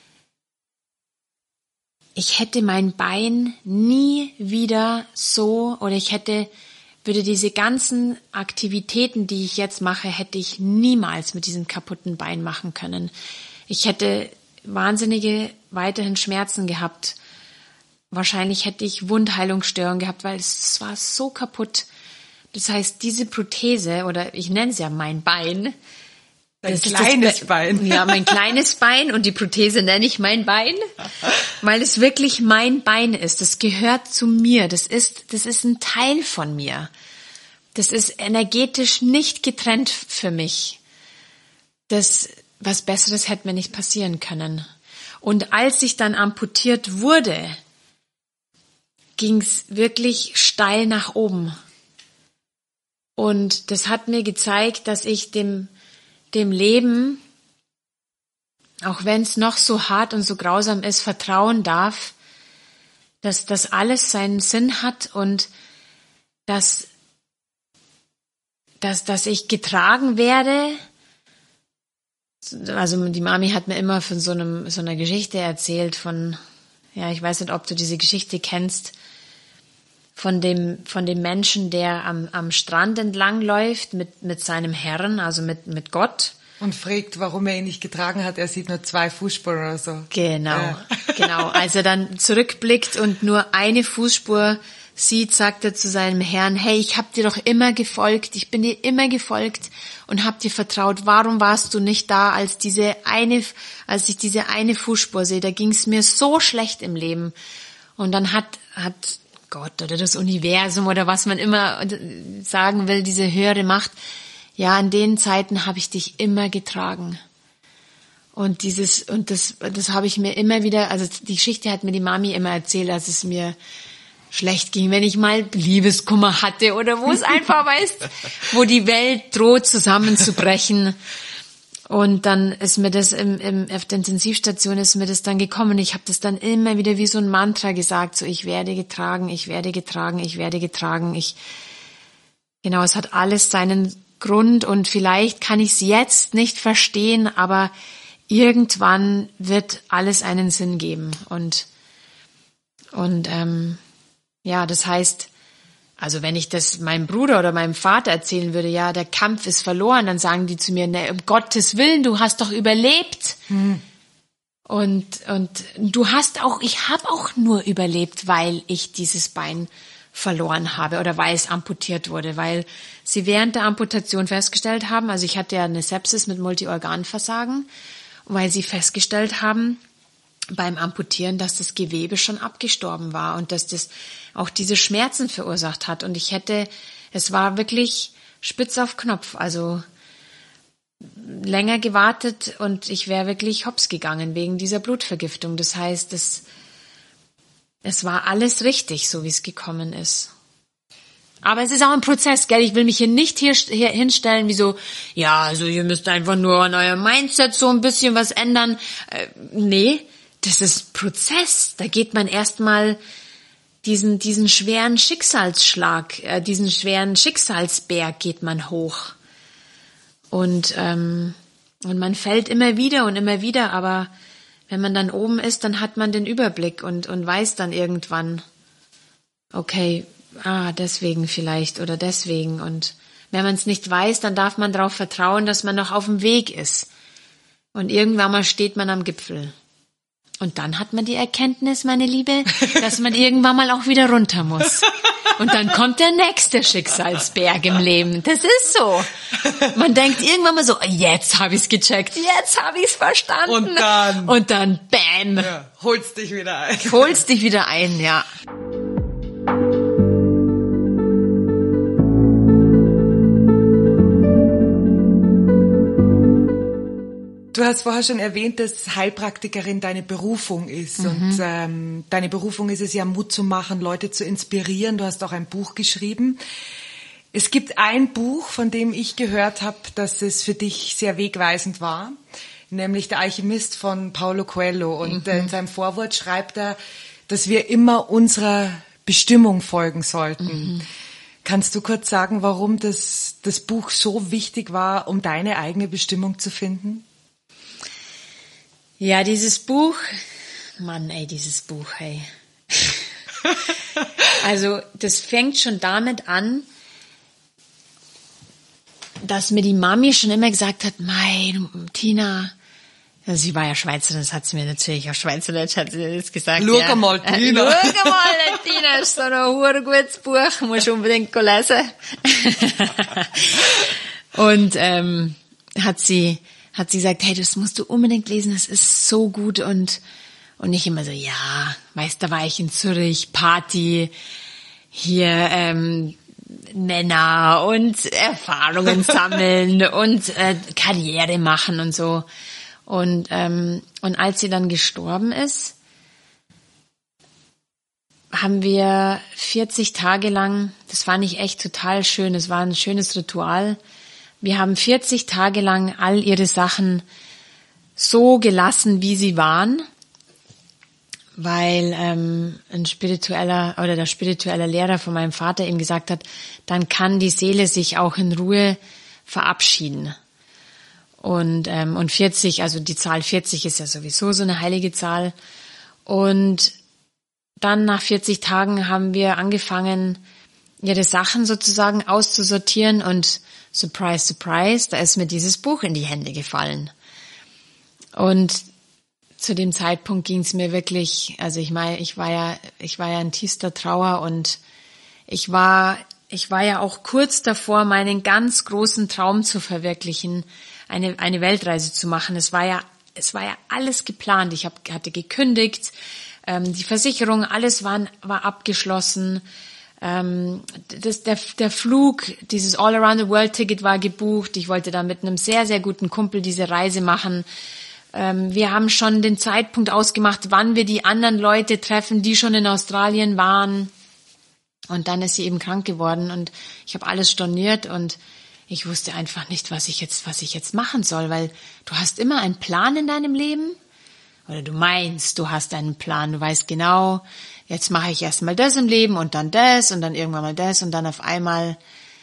ich hätte mein Bein nie wieder so, oder ich hätte, würde diese ganzen Aktivitäten, die ich jetzt mache, hätte ich niemals mit diesem kaputten Bein machen können. Ich hätte wahnsinnige weiterhin Schmerzen gehabt. Wahrscheinlich hätte ich Wundheilungsstörungen gehabt, weil es, es war so kaputt. Das heißt, diese Prothese, oder ich nenne es ja mein Bein. Dein kleines das, Bein. Ja, mein kleines Bein und die Prothese nenne ich mein Bein, weil es wirklich mein Bein ist. Das gehört zu mir. Das ist, das ist ein Teil von mir. Das ist energetisch nicht getrennt für mich. Das, was Besseres hätte mir nicht passieren können. Und als ich dann amputiert wurde, ging es wirklich steil nach oben. Und das hat mir gezeigt, dass ich dem dem Leben, auch wenn es noch so hart und so grausam ist, vertrauen darf, dass das alles seinen Sinn hat und dass, dass, dass ich getragen werde. Also die Mami hat mir immer von so einem so einer Geschichte erzählt von, ja, ich weiß nicht, ob du diese Geschichte kennst, von dem von dem Menschen, der am am Strand entlang läuft mit mit seinem Herrn, also mit mit Gott und fragt, warum er ihn nicht getragen hat. Er sieht nur zwei Fußspuren oder so. Genau, ja. genau. Als er dann zurückblickt und nur eine Fußspur sieht, sagt er zu seinem Herrn: Hey, ich habe dir doch immer gefolgt, ich bin dir immer gefolgt und habe dir vertraut. Warum warst du nicht da, als diese eine, als ich diese eine Fußspur sehe? Da ging es mir so schlecht im Leben. Und dann hat hat Gott oder das Universum oder was man immer sagen will, diese höhere Macht, ja, in den Zeiten habe ich dich immer getragen. Und dieses, und das, das habe ich mir immer wieder, also die Geschichte hat mir die Mami immer erzählt, als es mir schlecht ging, wenn ich mal Liebeskummer hatte oder wo es einfach, weißt, wo die Welt droht zusammenzubrechen. Und dann ist mir das im, im, auf der Intensivstation ist mir das dann gekommen. Ich habe das dann immer wieder wie so ein Mantra gesagt, so ich werde getragen, ich werde getragen, ich werde getragen. Ich, genau, es hat alles seinen Grund und vielleicht kann ich es jetzt nicht verstehen, aber irgendwann wird alles einen Sinn geben. Und, und ähm, ja, das heißt, also wenn ich das meinem Bruder oder meinem Vater erzählen würde, ja, der Kampf ist verloren, dann sagen die zu mir, ne, um Gottes Willen, du hast doch überlebt. Hm. Und und du hast auch, ich habe auch nur überlebt, weil ich dieses Bein verloren habe oder weil es amputiert wurde, weil sie während der Amputation festgestellt haben, also ich hatte ja eine Sepsis mit Multiorganversagen, weil sie festgestellt haben beim Amputieren, dass das Gewebe schon abgestorben war und dass das auch diese Schmerzen verursacht hat. Und ich hätte, es war wirklich spitz auf Knopf, also länger gewartet und ich wäre wirklich hops gegangen wegen dieser Blutvergiftung. Das heißt, es, es war alles richtig, so wie es gekommen ist. Aber es ist auch ein Prozess, gell? Ich will mich hier nicht hier, hier hinstellen wie so, ja, also ihr müsst einfach nur an eurem Mindset so ein bisschen was ändern. Äh, nee, das ist Prozess. Da geht man erstmal diesen diesen schweren Schicksalsschlag, äh, diesen schweren Schicksalsberg geht man hoch. Und ähm, und man fällt immer wieder und immer wieder, aber wenn man dann oben ist, dann hat man den Überblick und und weiß dann irgendwann, okay, ah, deswegen vielleicht oder deswegen. Und wenn man es nicht weiß, dann darf man darauf vertrauen, dass man noch auf dem Weg ist. Und irgendwann mal steht man am Gipfel. Und dann hat man die Erkenntnis, meine Liebe, dass man irgendwann mal auch wieder runter muss. Und dann kommt der nächste Schicksalsberg im Leben. Das ist so. Man denkt irgendwann mal so, jetzt habe ich's gecheckt, jetzt habe ich's verstanden. Und dann. Und dann, bam. Ja, holst dich wieder ein. Holst dich wieder ein, ja. hast vorher schon erwähnt, dass Heilpraktikerin deine Berufung ist. Mhm. Und ähm, deine Berufung ist es ja, Mut zu machen, Leute zu inspirieren. Du hast auch ein Buch geschrieben. Es gibt ein Buch, von dem ich gehört habe, dass es für dich sehr wegweisend war, nämlich Der Alchemist von Paulo Coelho. Und mhm. in seinem Vorwort schreibt er, dass wir immer unserer Bestimmung folgen sollten. Mhm. Kannst du kurz sagen, warum das, das Buch so wichtig war, um deine eigene Bestimmung zu finden? Ja, dieses Buch, Mann, ey, dieses Buch, hey. Also, das fängt schon damit an, dass mir die Mami schon immer gesagt hat, mei, Tina, ja, sie war ja Schweizerin, das hat sie mir natürlich auf Schweizerdeutsch hat sie das gesagt. Schau ja. mal, Tina. Äh, Schau mal, Tina, ist so ein urgutes Buch, musst unbedingt lesen. Und ähm, hat sie hat sie gesagt, hey, das musst du unbedingt lesen, das ist so gut. Und und ich immer so, ja, weißt, da war ich in Zürich, Party, hier ähm, Männer und Erfahrungen sammeln und äh, Karriere machen und so. Und ähm, und als sie dann gestorben ist, haben wir vierzig Tage lang, das fand ich echt total schön, es war ein schönes Ritual. Wir haben vierzig Tage lang all ihre Sachen so gelassen, wie sie waren, weil ähm, ein spiritueller oder der spirituelle Lehrer von meinem Vater ihm gesagt hat, dann kann die Seele sich auch in Ruhe verabschieden. Und ähm, und vierzig, also die Zahl vierzig ist ja sowieso so eine heilige Zahl. Und dann nach vierzig Tagen haben wir angefangen, ihre Sachen sozusagen auszusortieren und surprise, surprise, da ist mir dieses Buch in die Hände gefallen. Und zu dem Zeitpunkt ging es mir wirklich, also ich meine, ich war ja, ich war ja in tiefster Trauer und ich war, ich war ja auch kurz davor, meinen ganz großen Traum zu verwirklichen, eine eine Weltreise zu machen. Es war ja, es war ja alles geplant. Ich hab, hatte gekündigt, ähm, die Versicherung, alles war war abgeschlossen. Ähm, das, der der Flug, dieses All Around the World Ticket war gebucht. Ich wollte da mit einem sehr sehr guten Kumpel diese Reise machen. Ähm, wir haben schon den Zeitpunkt ausgemacht, wann wir die anderen Leute treffen, die schon in Australien waren. Und dann ist sie eben krank geworden und ich habe alles storniert und ich wusste einfach nicht, was ich jetzt, was ich jetzt machen soll, weil du hast immer einen Plan in deinem Leben oder du meinst, du hast einen Plan, du weißt genau, jetzt mache ich erstmal das im Leben und dann das und dann irgendwann mal das und dann auf einmal,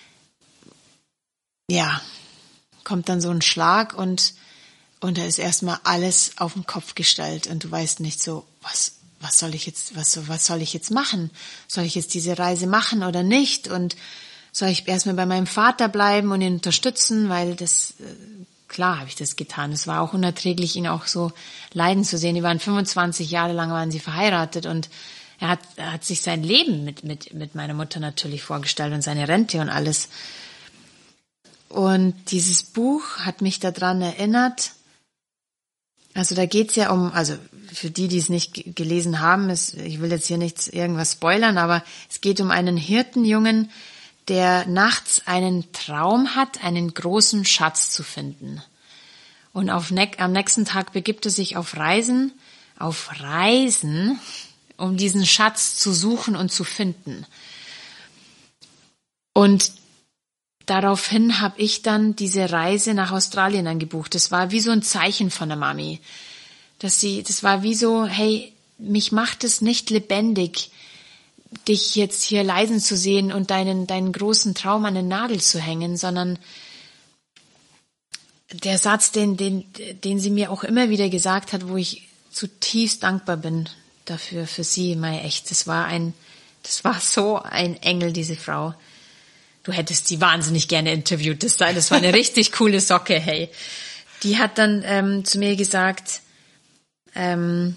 ja, kommt dann so ein Schlag und und da ist erstmal alles auf den Kopf gestellt und du weißt nicht so, was was soll ich jetzt, was was soll ich jetzt machen? Soll ich jetzt diese Reise machen oder nicht? Und soll ich erstmal bei meinem Vater bleiben und ihn unterstützen, weil das, klar habe ich das getan. Es war auch unerträglich, ihn auch so leiden zu sehen. Die waren fünfundzwanzig Jahre lang, waren sie verheiratet und er hat, er hat sich sein Leben mit, mit, mit meiner Mutter natürlich vorgestellt und seine Rente und alles. Und dieses Buch hat mich daran erinnert, also da geht's ja um, also für die, die es nicht gelesen haben, ist, ich will jetzt hier nichts irgendwas spoilern, aber es geht um einen Hirtenjungen, der nachts einen Traum hat, einen großen Schatz zu finden. Und auf ne- am nächsten Tag begibt er sich auf Reisen, auf Reisen, um diesen Schatz zu suchen und zu finden. Und daraufhin habe ich dann diese Reise nach Australien dann gebucht. Das war wie so ein Zeichen von der Mami, dass sie, das war wie so, hey, mich macht es nicht lebendig, dich jetzt hier leiden zu sehen und deinen, deinen großen Traum an den Nagel zu hängen, sondern der Satz, den, den, den sie mir auch immer wieder gesagt hat, wo ich zutiefst dankbar bin dafür, für sie, Mai, echt, das war ein, das war so ein Engel, diese Frau. Du hättest sie wahnsinnig gerne interviewt, das, das war eine richtig coole Socke, hey. Die hat dann ähm, zu mir gesagt, ähm,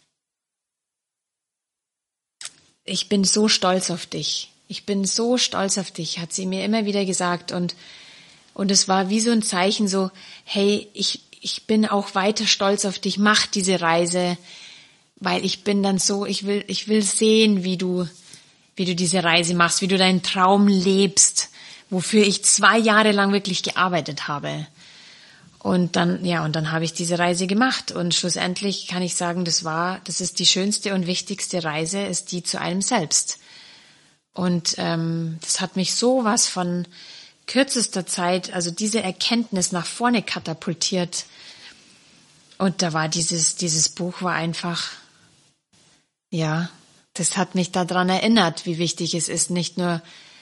ich bin so stolz auf dich. Ich bin so stolz auf dich, hat sie mir immer wieder gesagt. Und, und es war wie so ein Zeichen so, hey, ich, ich bin auch weiter stolz auf dich, mach diese Reise, weil ich bin dann so, ich will, ich will sehen, wie du, wie du diese Reise machst, wie du deinen Traum lebst, wofür ich zwei Jahre lang wirklich gearbeitet habe. Und dann, ja, und dann habe ich diese Reise gemacht. Und schlussendlich kann ich sagen, das war, das ist die schönste und wichtigste Reise, ist die zu einem selbst. Und ähm, das hat mich so was von kürzester Zeit, also diese Erkenntnis nach vorne katapultiert. Und da war dieses, dieses Buch war einfach, ja, das hat mich daran erinnert, wie wichtig es ist, nicht nur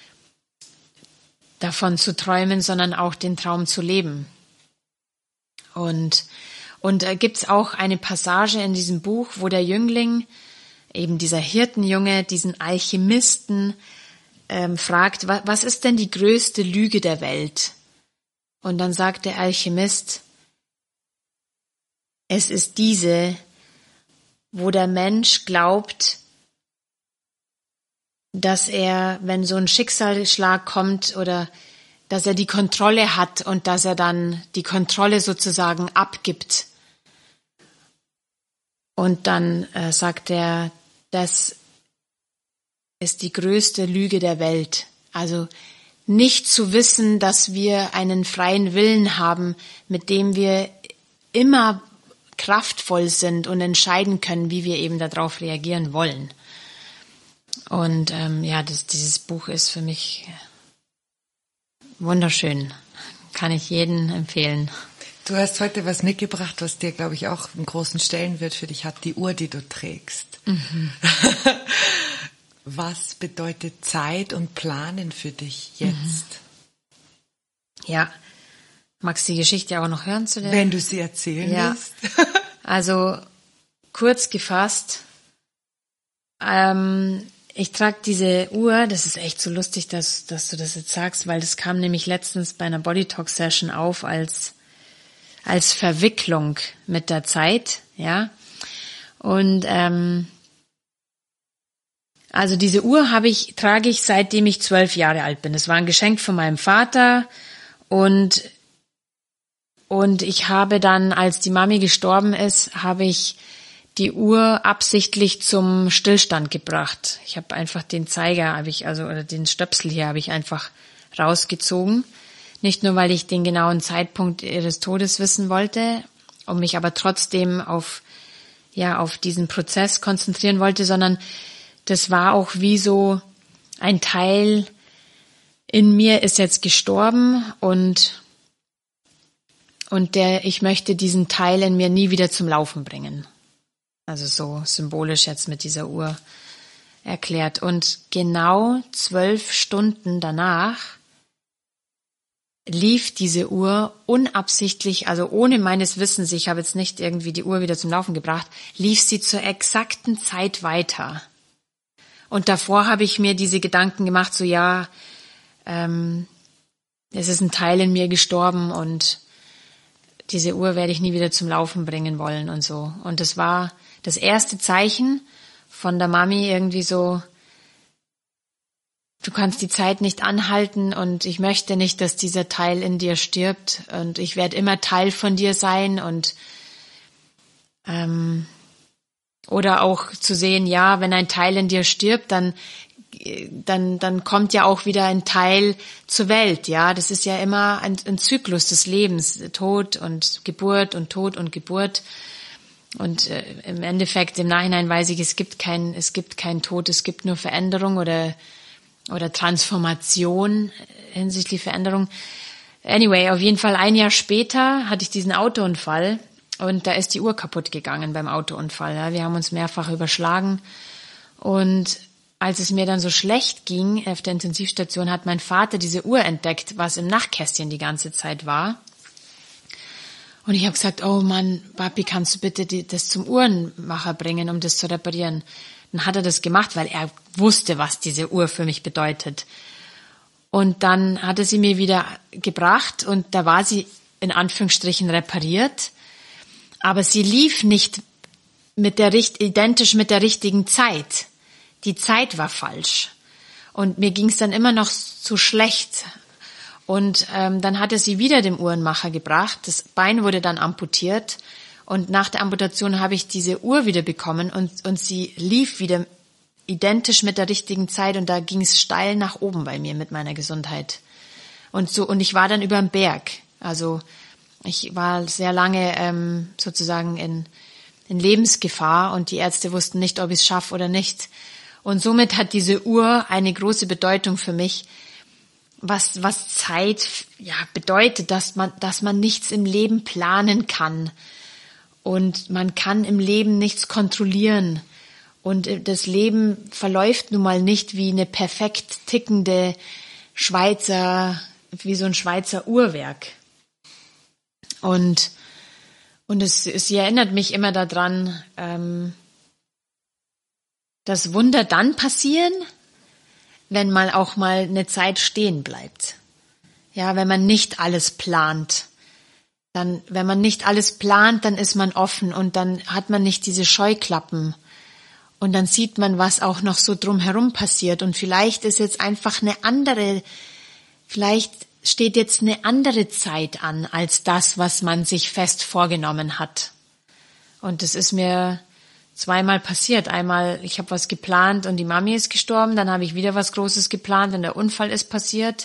davon zu träumen, sondern auch den Traum zu leben. Und, und äh, gibt's auch eine Passage in diesem Buch, wo der Jüngling, eben dieser Hirtenjunge, diesen Alchemisten ähm, fragt, wa, was ist denn die größte Lüge der Welt? Und dann sagt der Alchemist, es ist diese, wo der Mensch glaubt, dass er, wenn so ein Schicksalsschlag kommt oder dass er die Kontrolle hat und dass er dann die Kontrolle sozusagen abgibt. Und dann äh, sagt er, das ist die größte Lüge der Welt. Also nicht zu wissen, dass wir einen freien Willen haben, mit dem wir immer kraftvoll sind und entscheiden können, wie wir eben darauf reagieren wollen. Und ähm, ja, das, dieses Buch ist für mich wunderschön. Kann ich jedem empfehlen. Du hast heute was mitgebracht, was dir, glaube ich, auch einen großen Stellenwert für dich hat, die Uhr, die du trägst. Mhm. Was bedeutet Zeit und Planen für dich jetzt? Mhm. Ja, magst du die Geschichte auch noch hören zu der? Wenn du sie erzählen ja. willst. Also kurz gefasst, ähm, ich trage diese Uhr, das ist echt so lustig, dass, dass du das jetzt sagst, weil das kam nämlich letztens bei einer Body Talk Session auf als, als Verwicklung mit der Zeit, ja. Und, ähm, also diese Uhr habe ich, trage ich seitdem ich zwölf Jahre alt bin. Das war ein Geschenk von meinem Vater und, und ich habe dann, als die Mami gestorben ist, habe ich die Uhr absichtlich zum Stillstand gebracht. Ich habe einfach den Zeiger, habe ich also oder den Stöpsel hier habe ich einfach rausgezogen. Nicht nur, weil ich den genauen Zeitpunkt ihres Todes wissen wollte, um mich aber trotzdem auf ja auf diesen Prozess konzentrieren wollte, sondern das war auch wie so ein Teil in mir ist jetzt gestorben und und der ich möchte diesen Teil in mir nie wieder zum Laufen bringen. Also so symbolisch jetzt mit dieser Uhr erklärt. Und genau zwölf Stunden danach lief diese Uhr unabsichtlich, also ohne meines Wissens, ich habe jetzt nicht irgendwie die Uhr wieder zum Laufen gebracht, lief sie zur exakten Zeit weiter. Und davor habe ich mir diese Gedanken gemacht, so ja, ähm, es ist ein Teil in mir gestorben und diese Uhr werde ich nie wieder zum Laufen bringen wollen und so. Und das war das erste Zeichen von der Mami irgendwie so, du kannst die Zeit nicht anhalten und ich möchte nicht, dass dieser Teil in dir stirbt und ich werde immer Teil von dir sein und ähm, oder auch zu sehen, ja, wenn ein Teil in dir stirbt, dann dann dann kommt ja auch wieder ein Teil zur Welt, ja, das ist ja immer ein, ein Zyklus des Lebens, Tod und Geburt und Tod und Geburt. Und äh, im Endeffekt, im Nachhinein weiß ich, es gibt kein, es gibt kein Tod, es gibt nur Veränderung oder oder Transformation hinsichtlich Veränderung. Anyway, auf jeden Fall ein Jahr später hatte ich diesen Autounfall und da ist die Uhr kaputt gegangen beim Autounfall. Ja. Wir haben uns mehrfach überschlagen und als es mir dann so schlecht ging auf der Intensivstation, hat mein Vater diese Uhr entdeckt, was im Nachtkästchen die ganze Zeit war. Und ich habe gesagt, oh Mann, Papi, kannst du bitte die, das zum Uhrenmacher bringen, um das zu reparieren? Dann hat er das gemacht, weil er wusste, was diese Uhr für mich bedeutet. Und dann hat er sie mir wieder gebracht und da war sie in Anführungsstrichen repariert. Aber sie lief nicht mit der identisch mit der richtigen Zeit. Die Zeit war falsch. Und mir ging es dann immer noch so schlecht. Und ähm, dann hat er sie wieder dem Uhrenmacher gebracht. Das Bein wurde dann amputiert. Und nach der Amputation habe ich diese Uhr wieder bekommen und, und sie lief wieder identisch mit der richtigen Zeit. Und da ging es steil nach oben bei mir mit meiner Gesundheit. Und so und ich war dann über dem Berg. Also Ich war sehr lange ähm, sozusagen in, in Lebensgefahr und die Ärzte wussten nicht, ob ich es schaffe oder nicht. Und somit hat diese Uhr eine große Bedeutung für mich, was, was Zeit ja, bedeutet, dass man, dass man nichts im Leben planen kann. Und man kann im Leben nichts kontrollieren. Und das Leben verläuft nun mal nicht wie eine perfekt tickende Schweizer, wie so ein Schweizer Uhrwerk. Und, und es, es erinnert mich immer daran, ähm, dass Wunder dann passieren, wenn mal auch mal eine Zeit stehen bleibt. Ja, wenn man nicht alles plant. Dann, wenn man nicht alles plant, dann ist man offen und dann hat man nicht diese Scheuklappen. Und dann sieht man, was auch noch so drumherum passiert. Und vielleicht ist jetzt einfach eine andere, vielleicht steht jetzt eine andere Zeit an, als das, was man sich fest vorgenommen hat. Und das ist mir zweimal passiert. Einmal, ich habe was geplant und die Mami ist gestorben, dann habe ich wieder was Großes geplant und der Unfall ist passiert.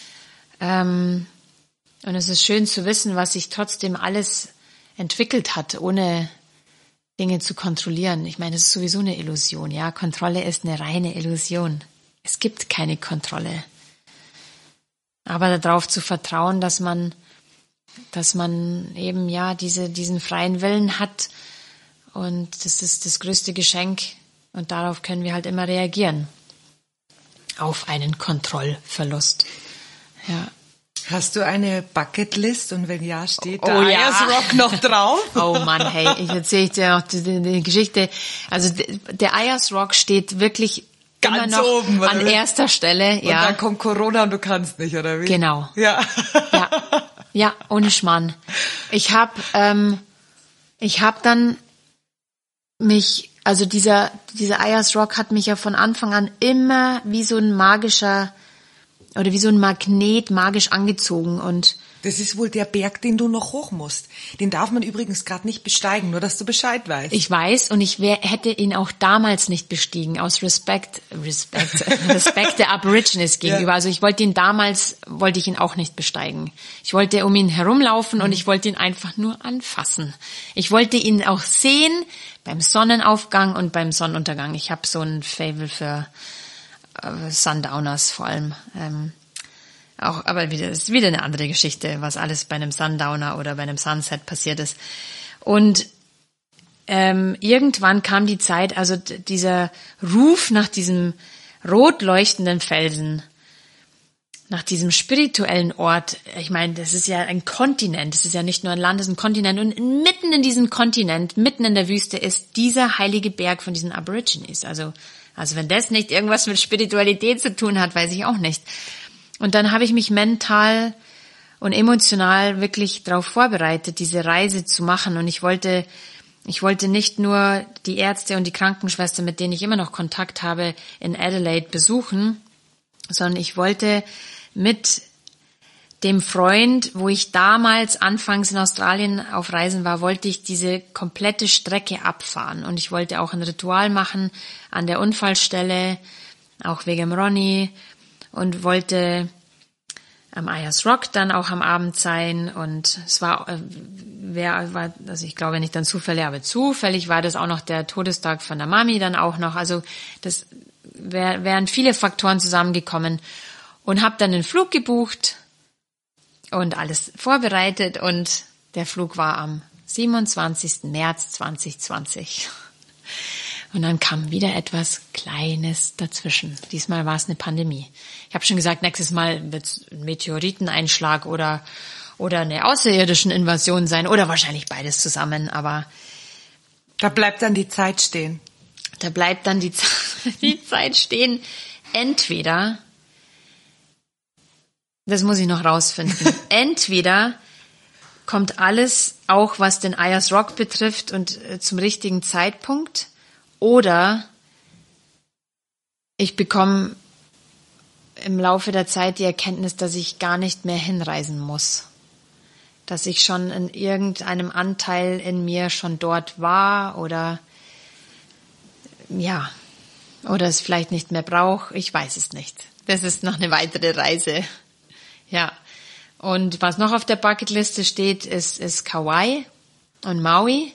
Ähm, und es ist schön zu wissen, was sich trotzdem alles entwickelt hat, ohne Dinge zu kontrollieren. Ich meine, das ist sowieso eine Illusion. Ja, Kontrolle ist eine reine Illusion. Es gibt keine Kontrolle. Aber darauf zu vertrauen, dass man, dass man eben ja diese diesen freien Willen hat. Und das ist das größte Geschenk. Und darauf können wir halt immer reagieren. Auf einen Kontrollverlust. Ja. Hast du eine Bucketlist und wenn ja, steht Oh, da oh, Ayers ja. Rock noch drauf? Oh Mann, hey, ich erzähle dir noch die, die, die Geschichte. Also der Ayers Rock steht wirklich Ganz immer noch oben, oder? an erster Stelle. Und ja. dann kommt Corona und du kannst nicht, oder wie? Genau. Ja. Ja, ja, ohne Schmarrn. Ich habe ähm, ich habe dann mich, also dieser dieser Ayers Rock hat mich ja von Anfang an immer wie so ein magischer oder wie so ein Magnet magisch angezogen und Das ist wohl der Berg, den du noch hoch musst. Den darf man übrigens gerade nicht besteigen, nur dass du Bescheid weißt. ich weiß und ich wär, hätte ihn auch damals nicht bestiegen aus Respekt, Respekt, Respekt der Aborigines gegenüber. Ja. Also ich wollte ihn damals, wollte ich ihn auch nicht besteigen. Ich wollte um ihn herumlaufen und ich wollte ihn einfach nur anfassen. Ich wollte ihn auch sehen beim Sonnenaufgang und beim Sonnenuntergang. Ich habe so ein Faible für äh, Sundowners vor allem. Ähm, Auch, aber wieder, das ist wieder eine andere Geschichte, was alles bei einem Sundowner oder bei einem Sunset passiert ist. Und ähm, irgendwann kam die Zeit, also d- dieser Ruf nach diesem rot leuchtenden Felsen, nach diesem spirituellen Ort. Ich meine, das ist ja ein Kontinent, das ist ja nicht nur ein Land, das ist ein Kontinent. Und mitten in diesem Kontinent, mitten in der Wüste, ist dieser heilige Berg von diesen Aborigines. Also, also wenn das nicht irgendwas mit Spiritualität zu tun hat, weiß ich auch nicht. Und dann habe ich mich mental und emotional wirklich darauf vorbereitet, diese Reise zu machen. Und ich wollte, ich wollte nicht nur die Ärzte und die Krankenschwester, mit denen ich immer noch Kontakt habe, in Adelaide besuchen, sondern ich wollte mit dem Freund, wo ich damals anfangs in Australien auf Reisen war, wollte ich diese komplette Strecke abfahren. Und ich wollte auch ein Ritual machen an der Unfallstelle, auch wegen Ronny. Und wollte am Ayers Rock dann auch am Abend sein. Und es war, äh, wer war, also ich glaube nicht an Zufälle, aber zufällig war das auch noch der Todestag von der Mami dann auch noch. Also das wär, wären viele Faktoren zusammengekommen. Und habe dann den Flug gebucht und alles vorbereitet. Und der Flug war am siebenundzwanzigsten März zweitausendzwanzig. Und dann kam wieder etwas Kleines dazwischen. Diesmal war es eine Pandemie. Ich habe schon gesagt, nächstes Mal wird es ein Meteoriteneinschlag oder oder eine außerirdischen Invasion sein oder wahrscheinlich beides zusammen. Aber Da bleibt dann die Zeit stehen. da bleibt dann die, Z- die Zeit stehen. Entweder, das muss ich noch rausfinden, entweder kommt alles, auch was den Ayers Rock betrifft, und äh, zum richtigen Zeitpunkt. Oder ich bekomme im Laufe der Zeit die Erkenntnis, dass ich gar nicht mehr hinreisen muss. Dass ich schon in irgendeinem Anteil in mir schon dort war oder ja, oder es vielleicht nicht mehr brauche. Ich weiß es nicht. Das ist noch eine weitere Reise. Ja. Und was noch auf der Bucketliste steht, ist, ist Kauai und Maui.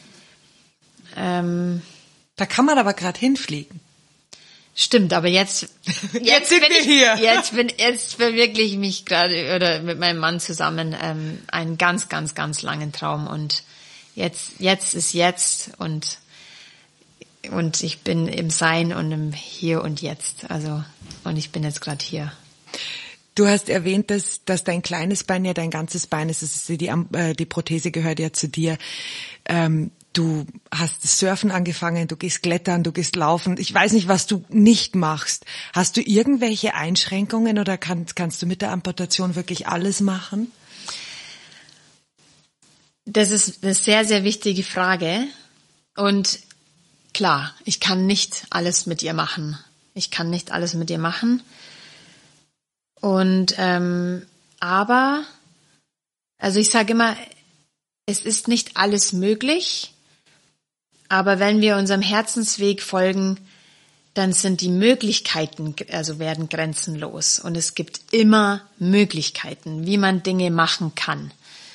Ähm, da kann man aber gerade hinfliegen. Stimmt, aber jetzt, jetzt, jetzt sind bin wir ich, hier. Jetzt bin, jetzt verwirkliche ich mich gerade oder mit meinem Mann zusammen ähm, einen ganz, ganz, ganz langen Traum und jetzt, jetzt ist jetzt und und ich bin im Sein und im Hier und Jetzt. Also und ich bin jetzt gerade hier. Du hast erwähnt, dass, dass dein kleines Bein ja dein ganzes Bein ist. Das ist die, die, die Prothese gehört ja zu dir. Ähm, du hast das Surfen angefangen, du gehst klettern, du gehst laufen. Ich weiß nicht, was du nicht machst. Hast du irgendwelche Einschränkungen oder kann, kannst du mit der Amputation wirklich alles machen? Das ist eine sehr, sehr wichtige Frage. Und klar, ich kann nicht alles mit ihr machen. Ich kann nicht alles mit ihr machen. Und ähm, aber, also ich sage immer, es ist nicht alles möglich, aber wenn wir unserem Herzensweg folgen, dann sind die Möglichkeiten, also werden grenzenlos. Und es gibt immer Möglichkeiten, wie man Dinge machen kann.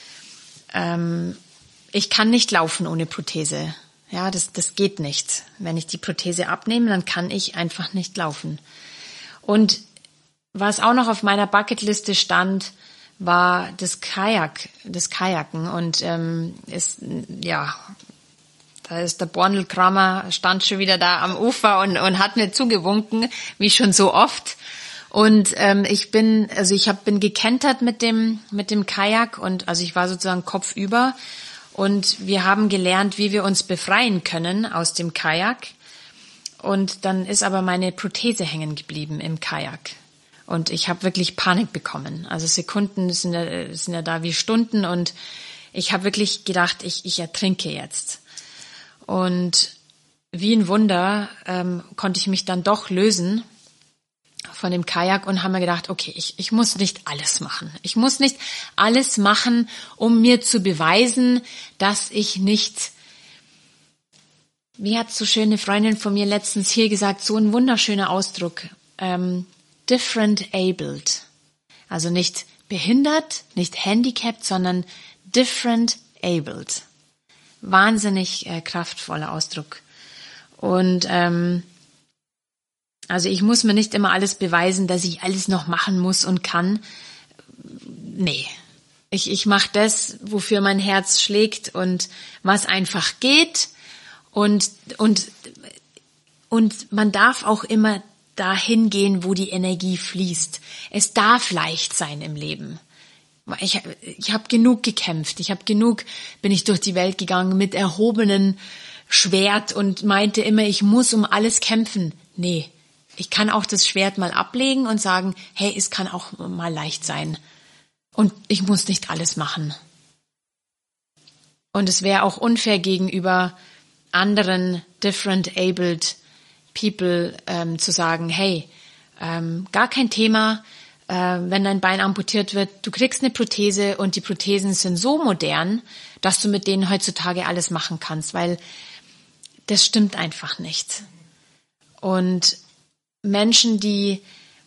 Ähm, ich kann nicht laufen ohne Prothese. Ja, das, das geht nicht. Wenn ich die Prothese abnehme, dann kann ich einfach nicht laufen. Und was auch noch auf meiner Bucketliste stand, war das Kajak, das Kajaken. Und ähm, ist, ja, da ist der Borndelkramer, stand schon wieder da am Ufer und, und hat mir zugewunken, wie schon so oft. Und ähm, ich bin, also ich hab, bin gekentert mit dem mit dem Kajak und also ich war sozusagen kopfüber. Und wir haben gelernt, wie wir uns befreien können aus dem Kajak. Und dann ist aber meine Prothese hängen geblieben im Kajak. Und ich habe wirklich Panik bekommen. Also Sekunden sind ja, sind ja da wie Stunden. Und ich habe wirklich gedacht, ich, ich ertrinke jetzt. Und wie ein Wunder ähm, konnte ich mich dann doch lösen von dem Kajak und haben mir gedacht, okay, ich, ich muss nicht alles machen. Ich muss nicht alles machen, um mir zu beweisen, dass ich nicht, wie hat so schöne Freundin von mir letztens hier gesagt, so ein wunderschöner Ausdruck, ähm, different abled. Also nicht behindert, nicht handicapped, sondern different abled. Wahnsinnig äh, kraftvoller Ausdruck. Und ähm, also ich muss mir nicht immer alles beweisen, dass ich alles noch machen muss und kann. Nee, ich, ich mache das, wofür mein Herz schlägt und was einfach geht. Und, und, und man darf auch immer dahin gehen, wo die Energie fließt. Es darf leicht sein im Leben. Ich, ich habe genug gekämpft. Ich habe genug, bin ich durch die Welt gegangen mit erhobenen Schwert und meinte immer, ich muss um alles kämpfen. Nee. Ich kann auch das Schwert mal ablegen und sagen, hey, es kann auch mal leicht sein. Und ich muss nicht alles machen. Und es wäre auch unfair gegenüber anderen different abled people ähm, zu sagen, hey, ähm, gar kein Thema, äh, wenn dein Bein amputiert wird, du kriegst eine Prothese und die Prothesen sind so modern, dass du mit denen heutzutage alles machen kannst, weil das stimmt einfach nicht. Und Menschen, die,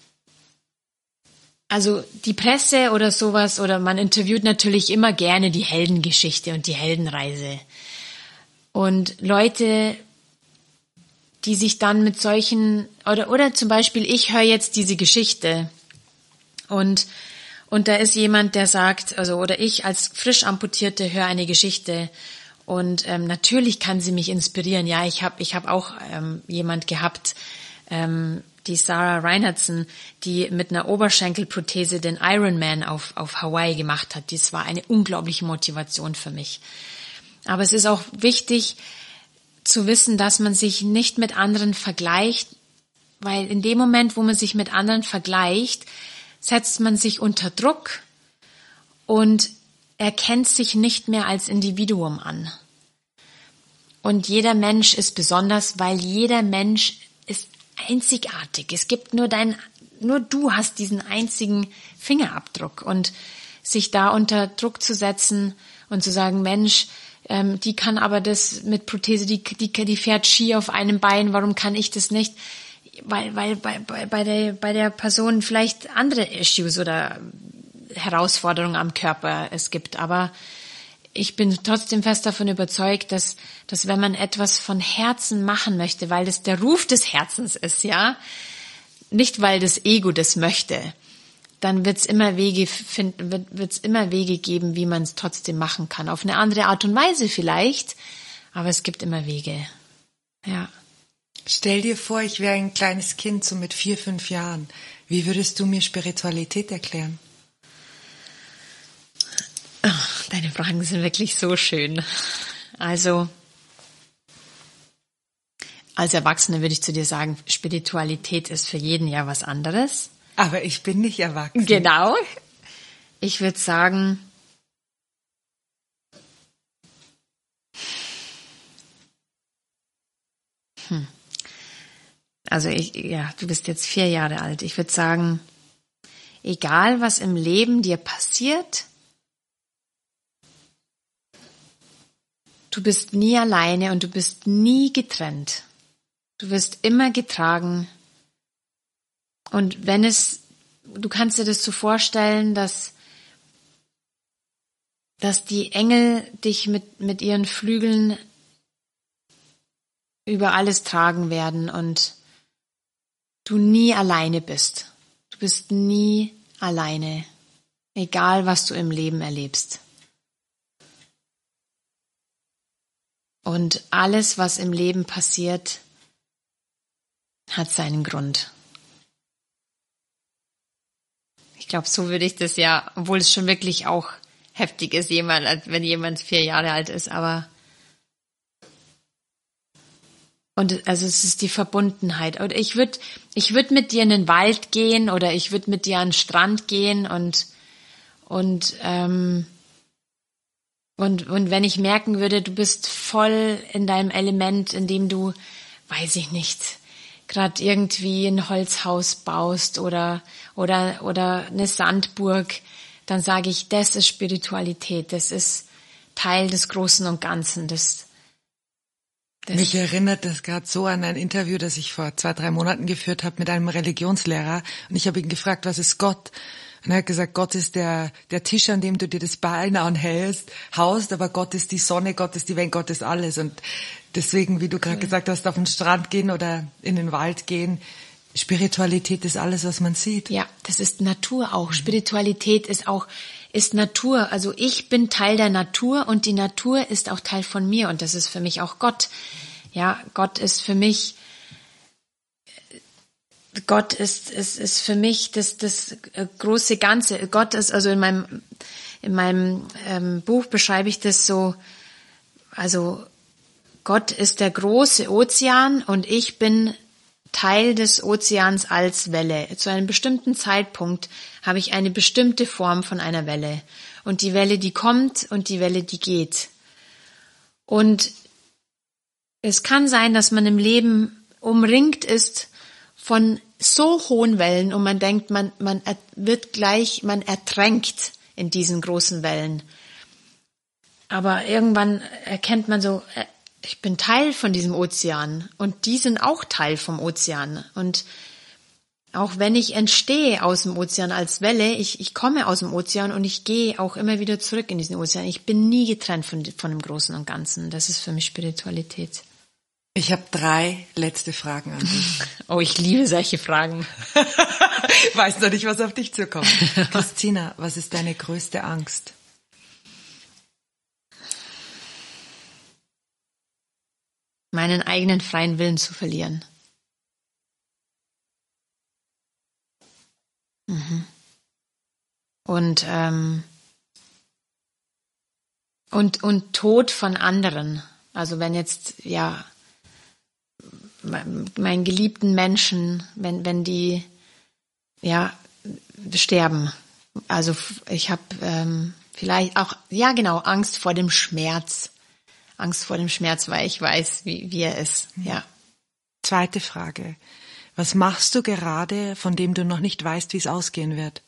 also die Presse oder sowas, oder man interviewt natürlich immer gerne die Heldengeschichte und die Heldenreise. Und Leute, die sich dann mit solchen, oder, oder zum Beispiel, ich höre jetzt diese Geschichte und, und da ist jemand, der sagt, also, oder ich als frisch Amputierte höre eine Geschichte und ähm, natürlich kann sie mich inspirieren. Ja, ich habe ich hab auch ähm, jemand gehabt, Ähm, die Sarah Reinhardson, die mit einer Oberschenkelprothese den Ironman auf, auf Hawaii gemacht hat. Das war eine unglaubliche Motivation für mich. Aber es ist auch wichtig zu wissen, dass man sich nicht mit anderen vergleicht, weil in dem Moment, wo man sich mit anderen vergleicht, setzt man sich unter Druck und erkennt sich nicht mehr als Individuum an. Und jeder Mensch ist besonders, weil jeder Mensch ist einzigartig. Es gibt nur dein, nur du hast diesen einzigen Fingerabdruck und sich da unter Druck zu setzen und zu sagen, Mensch, ähm, die kann aber das mit Prothese, die, die, die fährt Ski auf einem Bein, warum kann ich das nicht? Weil, weil bei, bei, bei der, bei der Person vielleicht andere Issues oder Herausforderungen am Körper es gibt. Aber ich bin trotzdem fest davon überzeugt, dass, dass wenn man etwas von Herzen machen möchte, weil das der Ruf des Herzens ist, ja, nicht weil das Ego das möchte, dann wird's immer Wege finden, wird, wird's immer Wege geben, wie man es trotzdem machen kann. Auf eine andere Art und Weise vielleicht, aber es gibt immer Wege. Ja. Stell dir vor, ich wäre ein kleines Kind, so mit vier, fünf Jahren. Wie würdest du mir Spiritualität erklären? Ach, deine Fragen sind wirklich so schön. Also, als Erwachsene würde ich zu dir sagen, Spiritualität ist für jeden ja was anderes. Aber ich bin nicht erwachsen. Genau. Ich würde sagen, hm. Also ich, ja, du bist jetzt vier Jahre alt. Ich würde sagen, egal was im Leben dir passiert, du bist nie alleine und du bist nie getrennt. Du wirst immer getragen. Und wenn es, du kannst dir das so vorstellen, dass, dass die Engel dich mit, mit ihren Flügeln über alles tragen werden und du nie alleine bist. Du bist nie alleine, egal was du im Leben erlebst. Und alles, was im Leben passiert, hat seinen Grund. Ich glaube, so würde ich das ja, obwohl es schon wirklich auch heftig ist, jemand, wenn jemand vier Jahre alt ist, aber und also es ist die Verbundenheit. Und ich würde, ich würde mit dir in den Wald gehen oder ich würde mit dir an den Strand gehen und und ähm, und und wenn ich merken würde, du bist voll in deinem Element, in dem du, weiß ich nicht, gerade irgendwie ein Holzhaus baust oder oder oder eine Sandburg, dann sage ich, das ist Spiritualität, das ist Teil des Großen und Ganzen. Das, das Mich erinnert das gerade so an ein Interview, das ich vor zwei, drei Monaten geführt habe mit einem Religionslehrer. Und ich habe ihn gefragt, was ist Gott? Und er hat gesagt, Gott ist der der Tisch, an dem du dir das Bein anhältst, haust, aber Gott ist die Sonne, Gott ist die Welt, Gott ist alles. Und deswegen, wie du gerade gesagt hast, auf den Strand gehen oder in den Wald gehen, Spiritualität ist alles, was man sieht. Ja, das ist Natur auch. Mhm. Spiritualität ist auch, ist Natur. Also ich bin Teil der Natur und die Natur ist auch Teil von mir und das ist für mich auch Gott. Ja, Gott ist für mich, Gott ist, ist, ist für mich das, das große Ganze. Gott ist, also in meinem, in meinem ähm, Buch beschreibe ich das so, also Gott ist der große Ozean und ich bin Teil des Ozeans als Welle. Zu einem bestimmten Zeitpunkt habe ich eine bestimmte Form von einer Welle. Und die Welle, die kommt und die Welle, die geht. Und es kann sein, dass man im Leben umringt ist von so hohen Wellen und man denkt, man, man wird gleich, man ertränkt in diesen großen Wellen. Aber irgendwann erkennt man so, ich bin Teil von diesem Ozean und die sind auch Teil vom Ozean. Und auch wenn ich entstehe aus dem Ozean als Welle, ich, ich komme aus dem Ozean und ich gehe auch immer wieder zurück in diesen Ozean. Ich bin nie getrennt von, von dem Großen und Ganzen. Das ist für mich Spiritualität. Ich habe drei letzte Fragen an dich. Oh, ich liebe solche Fragen. Weiß noch nicht, was auf dich zukommt. Christina, was ist deine größte Angst? Meinen eigenen freien Willen zu verlieren. Mhm. Und, ähm, und, und Tod von anderen. Also wenn jetzt, ja, meinen geliebten Menschen, wenn, wenn die, ja, sterben. Also ich habe ähm, vielleicht auch, ja genau, Angst vor dem Schmerz. Angst vor dem Schmerz, weil ich weiß, wie, wie er ist, ja. Zweite Frage. Was machst du gerade, von dem du noch nicht weißt, wie es ausgehen wird?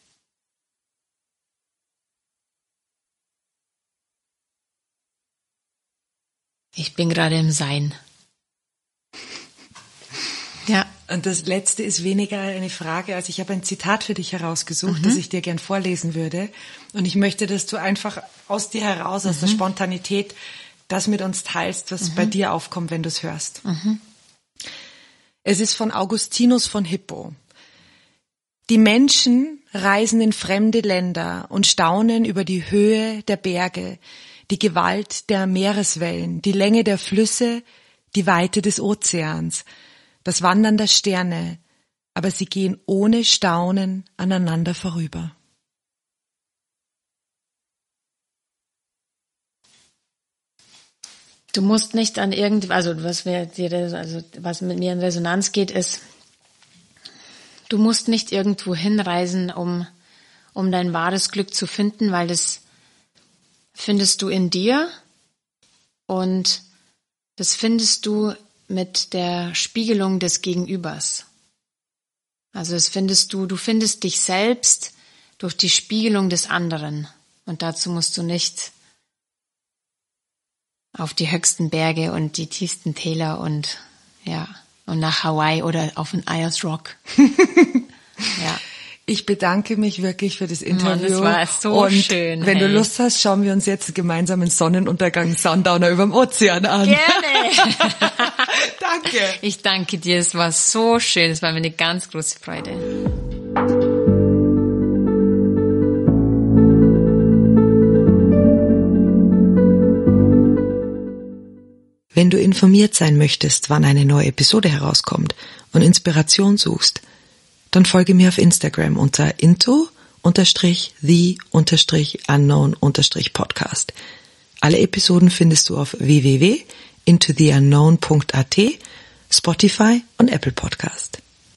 Ich bin gerade im Sein. Ja. Und das Letzte ist weniger eine Frage, als ich habe ein Zitat für dich herausgesucht, Mhm. das ich dir gern vorlesen würde. Und ich möchte, dass du einfach aus dir heraus, aus mhm. der Spontanität, das mit uns teilst, was mhm. bei dir aufkommt, wenn du es hörst. Mhm. Es ist von Augustinus von Hippo. Die Menschen reisen in fremde Länder und staunen über die Höhe der Berge, die Gewalt der Meereswellen, die Länge der Flüsse, die Weite des Ozeans, das Wandern der Sterne, aber sie gehen ohne Staunen aneinander vorüber. Du musst nicht an irgend, also was mir, also was mit mir in Resonanz geht, ist, du musst nicht irgendwo hinreisen, um, um dein wahres Glück zu finden, weil das findest du in dir und das findest du mit der Spiegelung des Gegenübers. Also das findest du, du findest dich selbst durch die Spiegelung des anderen und dazu musst du nicht auf die höchsten Berge und die tiefsten Täler und ja und nach Hawaii oder auf den Ayers Rock. Ja. Ich bedanke mich wirklich für das Interview. Das war so und schön. Wenn hey. du Lust hast, schauen wir uns jetzt gemeinsam einen Sonnenuntergang Sundowner über dem Ozean an. Gerne. Danke. Ich danke dir. Es war so schön. Es war mir eine ganz große Freude. Wenn du informiert sein möchtest, wann eine neue Episode herauskommt und Inspiration suchst, dann folge mir auf Instagram unter into unterstrich the unterstrich unknown unterstrich podcast. Alle Episoden findest du auf w w w punkt into the unknown punkt a t, Spotify und Apple Podcast.